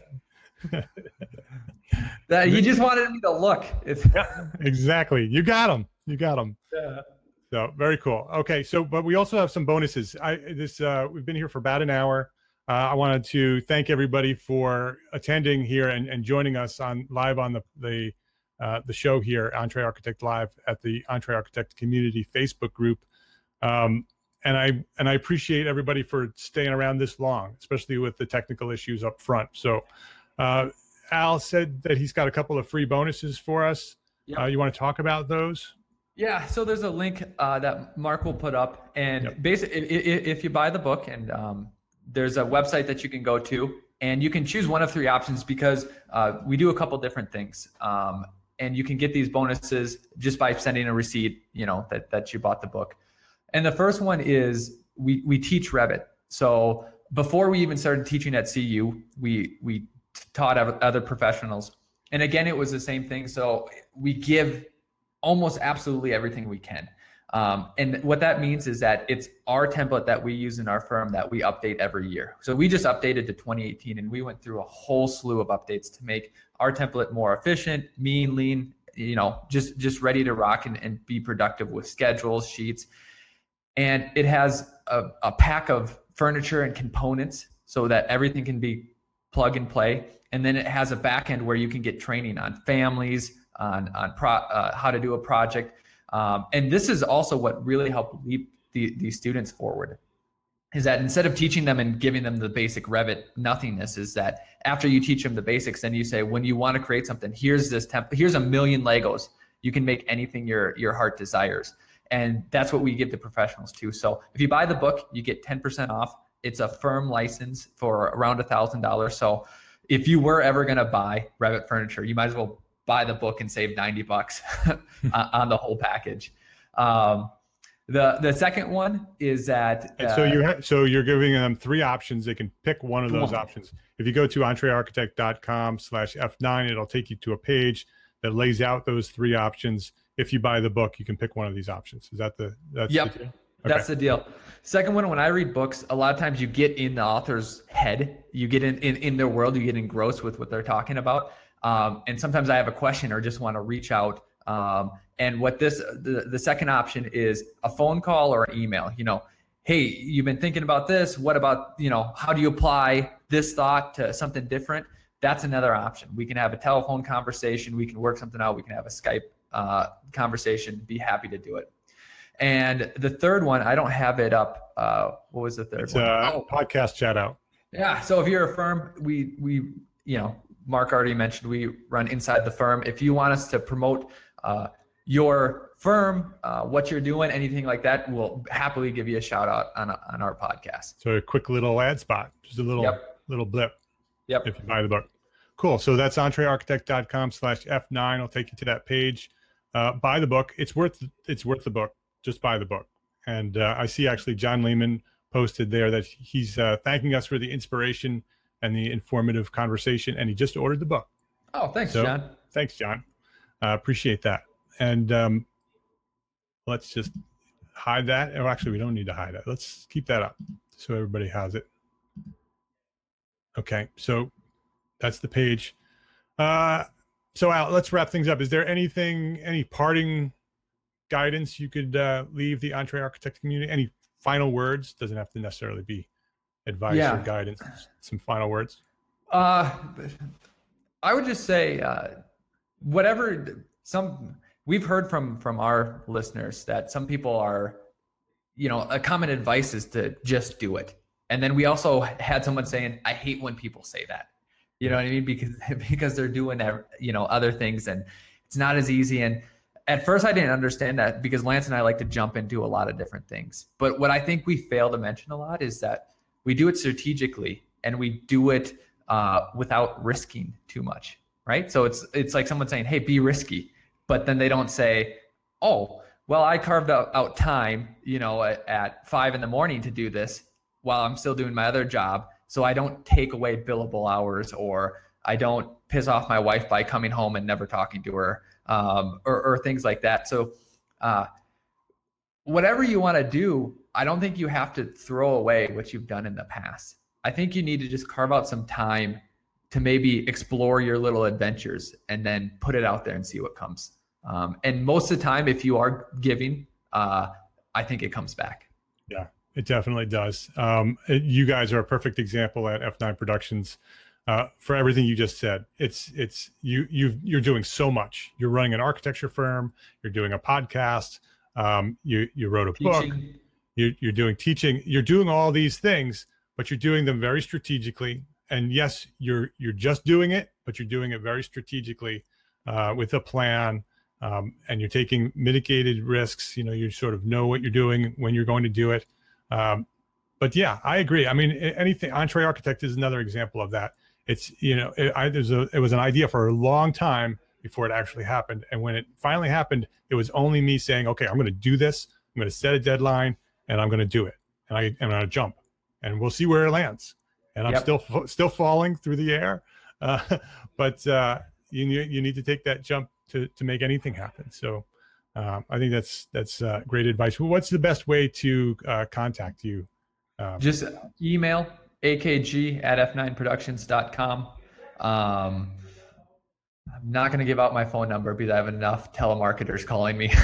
That he just wanted me to look. It's yeah, exactly. You got him. You got him. Yeah. So very cool. Okay, so but we also have some bonuses. I this uh, we've been here for about an hour. Uh, I wanted to thank everybody for attending here and, and joining us on live on the the uh, the show here, EntreArchitect Live at the EntreArchitect Community Facebook group. Um, and I and I appreciate everybody for staying around this long, especially with the technical issues up front. So uh, Al said that he's got a couple of free bonuses for us. Yep. Uh, you want to talk about those? Yeah, so there's a link uh, that Mark will put up, and yep. basically, if, if you buy the book, and um, there's a website that you can go to, and you can choose one of three options because uh, we do a couple different things, um, and you can get these bonuses just by sending a receipt, you know, that that you bought the book. And the first one is we we teach Revit. So before we even started teaching at C U, we we taught other professionals, and again, it was the same thing. So we give almost absolutely everything we can. Um, and what that means is that it's our template that we use in our firm that we update every year. So we just updated to twenty eighteen, and we went through a whole slew of updates to make our template more efficient, mean, lean, you know, just, just ready to rock and, and be productive with schedules, sheets. And it has a, a pack of furniture and components so that everything can be plug and play. And then it has a back end where you can get training on families, on, on pro, uh, how to do a project. Um, and this is also what really helped leap the, these students forward, is that instead of teaching them and giving them the basic Revit nothingness, is that after you teach them the basics, then you say, when you want to create something, here's this template, here's a million Legos. You can make anything your, your heart desires. And that's what we give the professionals too. So if you buy the book, you get ten percent off. It's a firm license for around a thousand dollars. So if you were ever going to buy Revit furniture, you might as well buy the book and save ninety bucks on the whole package. Um, the the second one is that uh, so you ha- so you're giving them three options. They can pick one of those one. options. If you go to entrearchitect dot com slash F nine, it'll take you to a page that lays out those three options. If you buy the book, you can pick one of these options. Is that the that's yep the deal? Okay. That's the deal. Second one, when I read books, a lot of times you get in the author's head, you get in in, in their world, you get engrossed with what they're talking about. Um, and sometimes I have a question or just want to reach out. Um, and what this, the, the second option is a phone call or an email. You know, hey, you've been thinking about this. What about, you know, how do you apply this thought to something different? That's another option. We can have a telephone conversation. We can work something out. We can have a Skype uh, conversation. Be happy to do it. And the third one, I don't have it up. Uh, what was the third it's one? A oh, podcast chat out. Yeah. So if you're a firm, we we you know. Mark already mentioned we run inside the firm. If you want us to promote uh, your firm, uh, what you're doing, anything like that, we'll happily give you a shout out on, on our podcast. So a quick little ad spot, just a little yep. little blip. Yep. If you buy the book. Cool. So that's entrearchitect dot com slash F nine. I'll take you to that page. Uh, buy the book. It's worth it's worth the book. Just buy the book. And uh, I see actually John Lehman posted there that he's uh, thanking us for the inspiration and the informative conversation, and he just ordered the book. Oh, thanks, so, John. Thanks, John. Uh, appreciate that. And um, let's just hide that. Or actually, we don't need to hide it. Let's keep that up so everybody has it. Okay, so that's the page. Uh, so Al, let's wrap things up. Is there anything, any parting guidance you could uh, leave the EntreArchitect community? Any final words? Doesn't have to necessarily be advice yeah. or guidance. Some final words. Uh, I would just say, uh, whatever some we've heard from from our listeners that some people are, you know, a common advice is to just do it. And then we also had someone saying, I hate when people say that. You know what I mean? Because because they're doing, you know, other things and it's not as easy. And at first I didn't understand that because Lance and I like to jump into a lot of different things. But what I think we fail to mention a lot is that we do it strategically and we do it uh, without risking too much, right? So it's it's like someone saying, hey, be risky. But then they don't say, oh, well, I carved out, out time, you know, at, at five in the morning to do this while I'm still doing my other job. So I don't take away billable hours, or I don't piss off my wife by coming home and never talking to her, um, or, or things like that. So uh, whatever you want to do, I don't think you have to throw away what you've done in the past. I think you need to just carve out some time to maybe explore your little adventures and then put it out there and see what comes. Um, and most of the time, if you are giving, uh, I think it comes back. Yeah, it definitely does. Um, it, you guys are a perfect example at F nine Productions uh, for everything you just said. It's it's you you you're doing so much. You're running an architecture firm. You're doing a podcast. Um, you you wrote a Teaching. book. You, you're doing teaching. You're doing all these things, but you're doing them very strategically. And yes, you're you're just doing it, but you're doing it very strategically uh, with a plan. Um, and you're taking mitigated risks. You know, you sort of know what you're doing when you're going to do it. Um, but yeah, I agree. I mean, anything, Entree Architect is another example of that. It's, you know, it, I, there's a, it was an idea for a long time before it actually happened. And when it finally happened, it was only me saying, okay, I'm going to do this. I'm going to set a deadline and I'm going to do it. And I, I'm going to jump and we'll see where it lands. And I'm yep. still, still falling through the air. Uh, but uh, you, you need to take that jump to, to make anything happen. So um, I think that's that's uh, great advice. What's the best way to uh, contact you? Um, Just email a k g at f nine productions dot com. Um, I'm not going to give out my phone number because I have enough telemarketers calling me.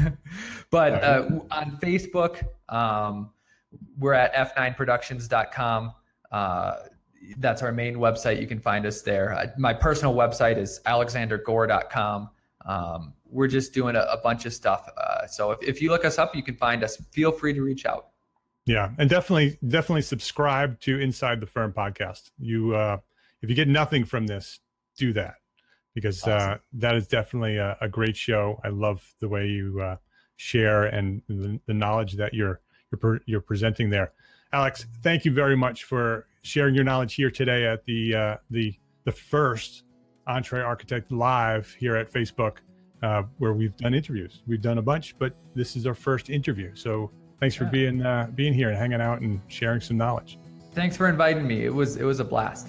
But uh, on Facebook, um, we're at f nine productions dot com. Uh, that's our main website. You can find us there. Uh, my personal website is alexander gore dot com. Um, we're just doing a, a bunch of stuff. Uh, so if, if you look us up, you can find us. Feel free to reach out. Yeah. And definitely, definitely subscribe to Inside the Firm podcast. You, uh, if you get nothing from this, do that because, awesome. uh, that is definitely a, a great show. I love the way you, uh, share and the, the knowledge that you're, you're, you're presenting there. Alex, thank you very much for sharing your knowledge here today at the, uh, the, the first Entree Architect Live here at Facebook, uh, where we've done interviews. We've done a bunch, but this is our first interview. So thanks for being uh, being here and hanging out and sharing some knowledge. Thanks for inviting me. It was it was a blast.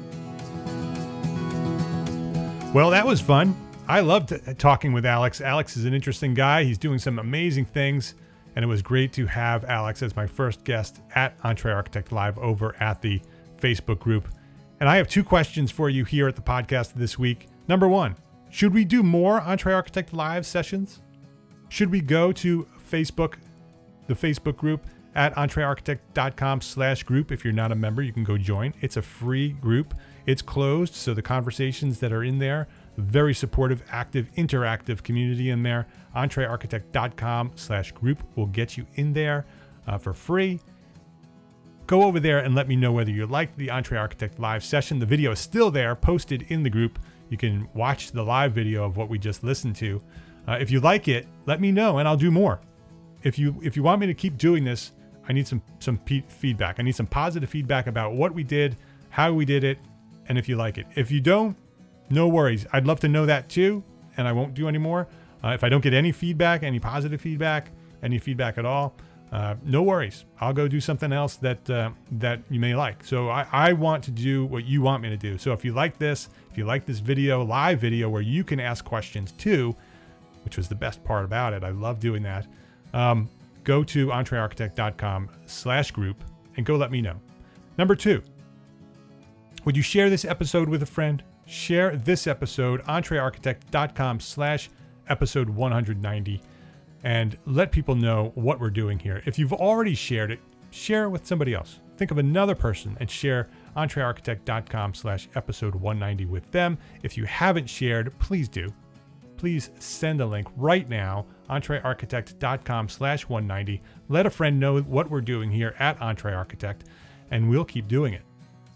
Well, that was fun. I loved talking with Alex. Alex is an interesting guy. He's doing some amazing things, and it was great to have Alex as my first guest at Entree Architect Live over at the Facebook group. And I have two questions for you here at the podcast this week. Number one, should we do more Entree Architect Live sessions? Should we go to Facebook, the Facebook group at entrearchitect dot com slash group? If you're not a member, you can go join. It's a free group. It's closed, so the conversations that are in there, very supportive, active, interactive community in there. entrearchitect dot com slash group will get you in there uh, for free. Go over there and let me know whether you liked the Entree Architect Live session. The video is still there, posted in the group. You can watch the live video of what we just listened to. Uh, if you like it, let me know and I'll do more. If you if you want me to keep doing this, I need some some p- feedback. I need some positive feedback about what we did, how we did it, and if you like it. If you don't, no worries. I'd love to know that too, and I won't do any more. Uh, if I don't get any feedback, any positive feedback, any feedback at all, Uh, no worries. I'll go do something else that uh, that you may like. So I, I want to do what you want me to do. So if you like this, if you like this video, live video where you can ask questions too, which was the best part about it. I love doing that. Um, go to entrearchitect dot com slash group and go let me know. Number two, would you share this episode with a friend? Share this episode, entrearchitect dot com slash episode one ninety. And let people know what we're doing here. If you've already shared it, share it with somebody else. Think of another person and share entrearchitect dot com slash episode one ninety with them. If you haven't shared, please do. Please send a link right now, entrearchitect dot com slash one ninety. Let a friend know what we're doing here at Entree Architect, and we'll keep doing it.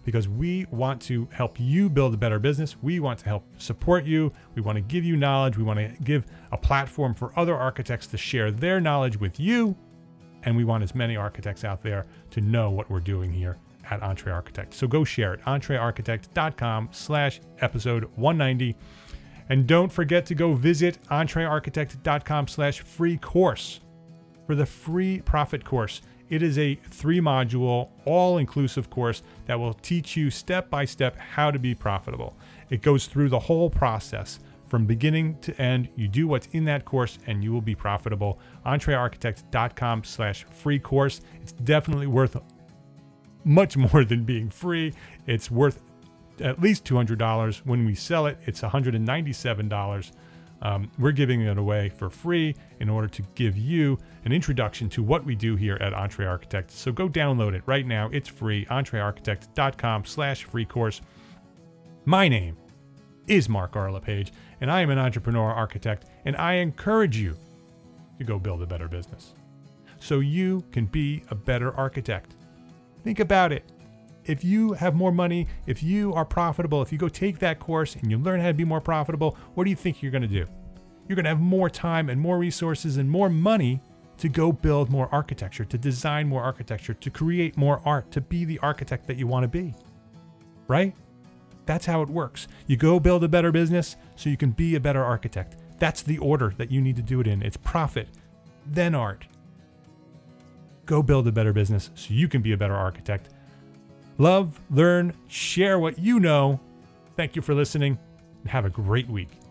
because we want to help you build a better business. We want to help support you. We want to give you knowledge. We want to give a platform for other architects to share their knowledge with you. And we want as many architects out there to know what we're doing here at EntreArchitect. So go share it, entrearchitect.com slash episode 190. And don't forget to go visit entrearchitect.com slash free course for the free profit course. It is a three module, all-inclusive course that will teach you step by step how to be profitable. It goes through the whole process from beginning to end. You do what's in that course and you will be profitable. entrearchitect.com slash free course. It's definitely worth much more than being free. It's worth at least two hundred dollars. When we sell it, it's one hundred ninety-seven dollars. Um, we're giving it away for free in order to give you an introduction to what we do here at EntreArchitect. So go download it right now. It's free, entrearchitect.com slash free course. My name is Mark R. LePage, and I am an entrepreneur architect, and I encourage you to go build a better business so you can be a better architect. Think about it. If you have more money, if you are profitable, if you go take that course and you learn how to be more profitable, what do you think you're going to do? You're going to have more time and more resources and more money to go build more architecture, to design more architecture, to create more art, to be the architect that you want to be. Right? That's how it works. You go build a better business so you can be a better architect. That's the order that you need to do it in. It's profit, then art. Go build a better business so you can be a better architect. Love, learn, share what you know. Thank you for listening, and have a great week.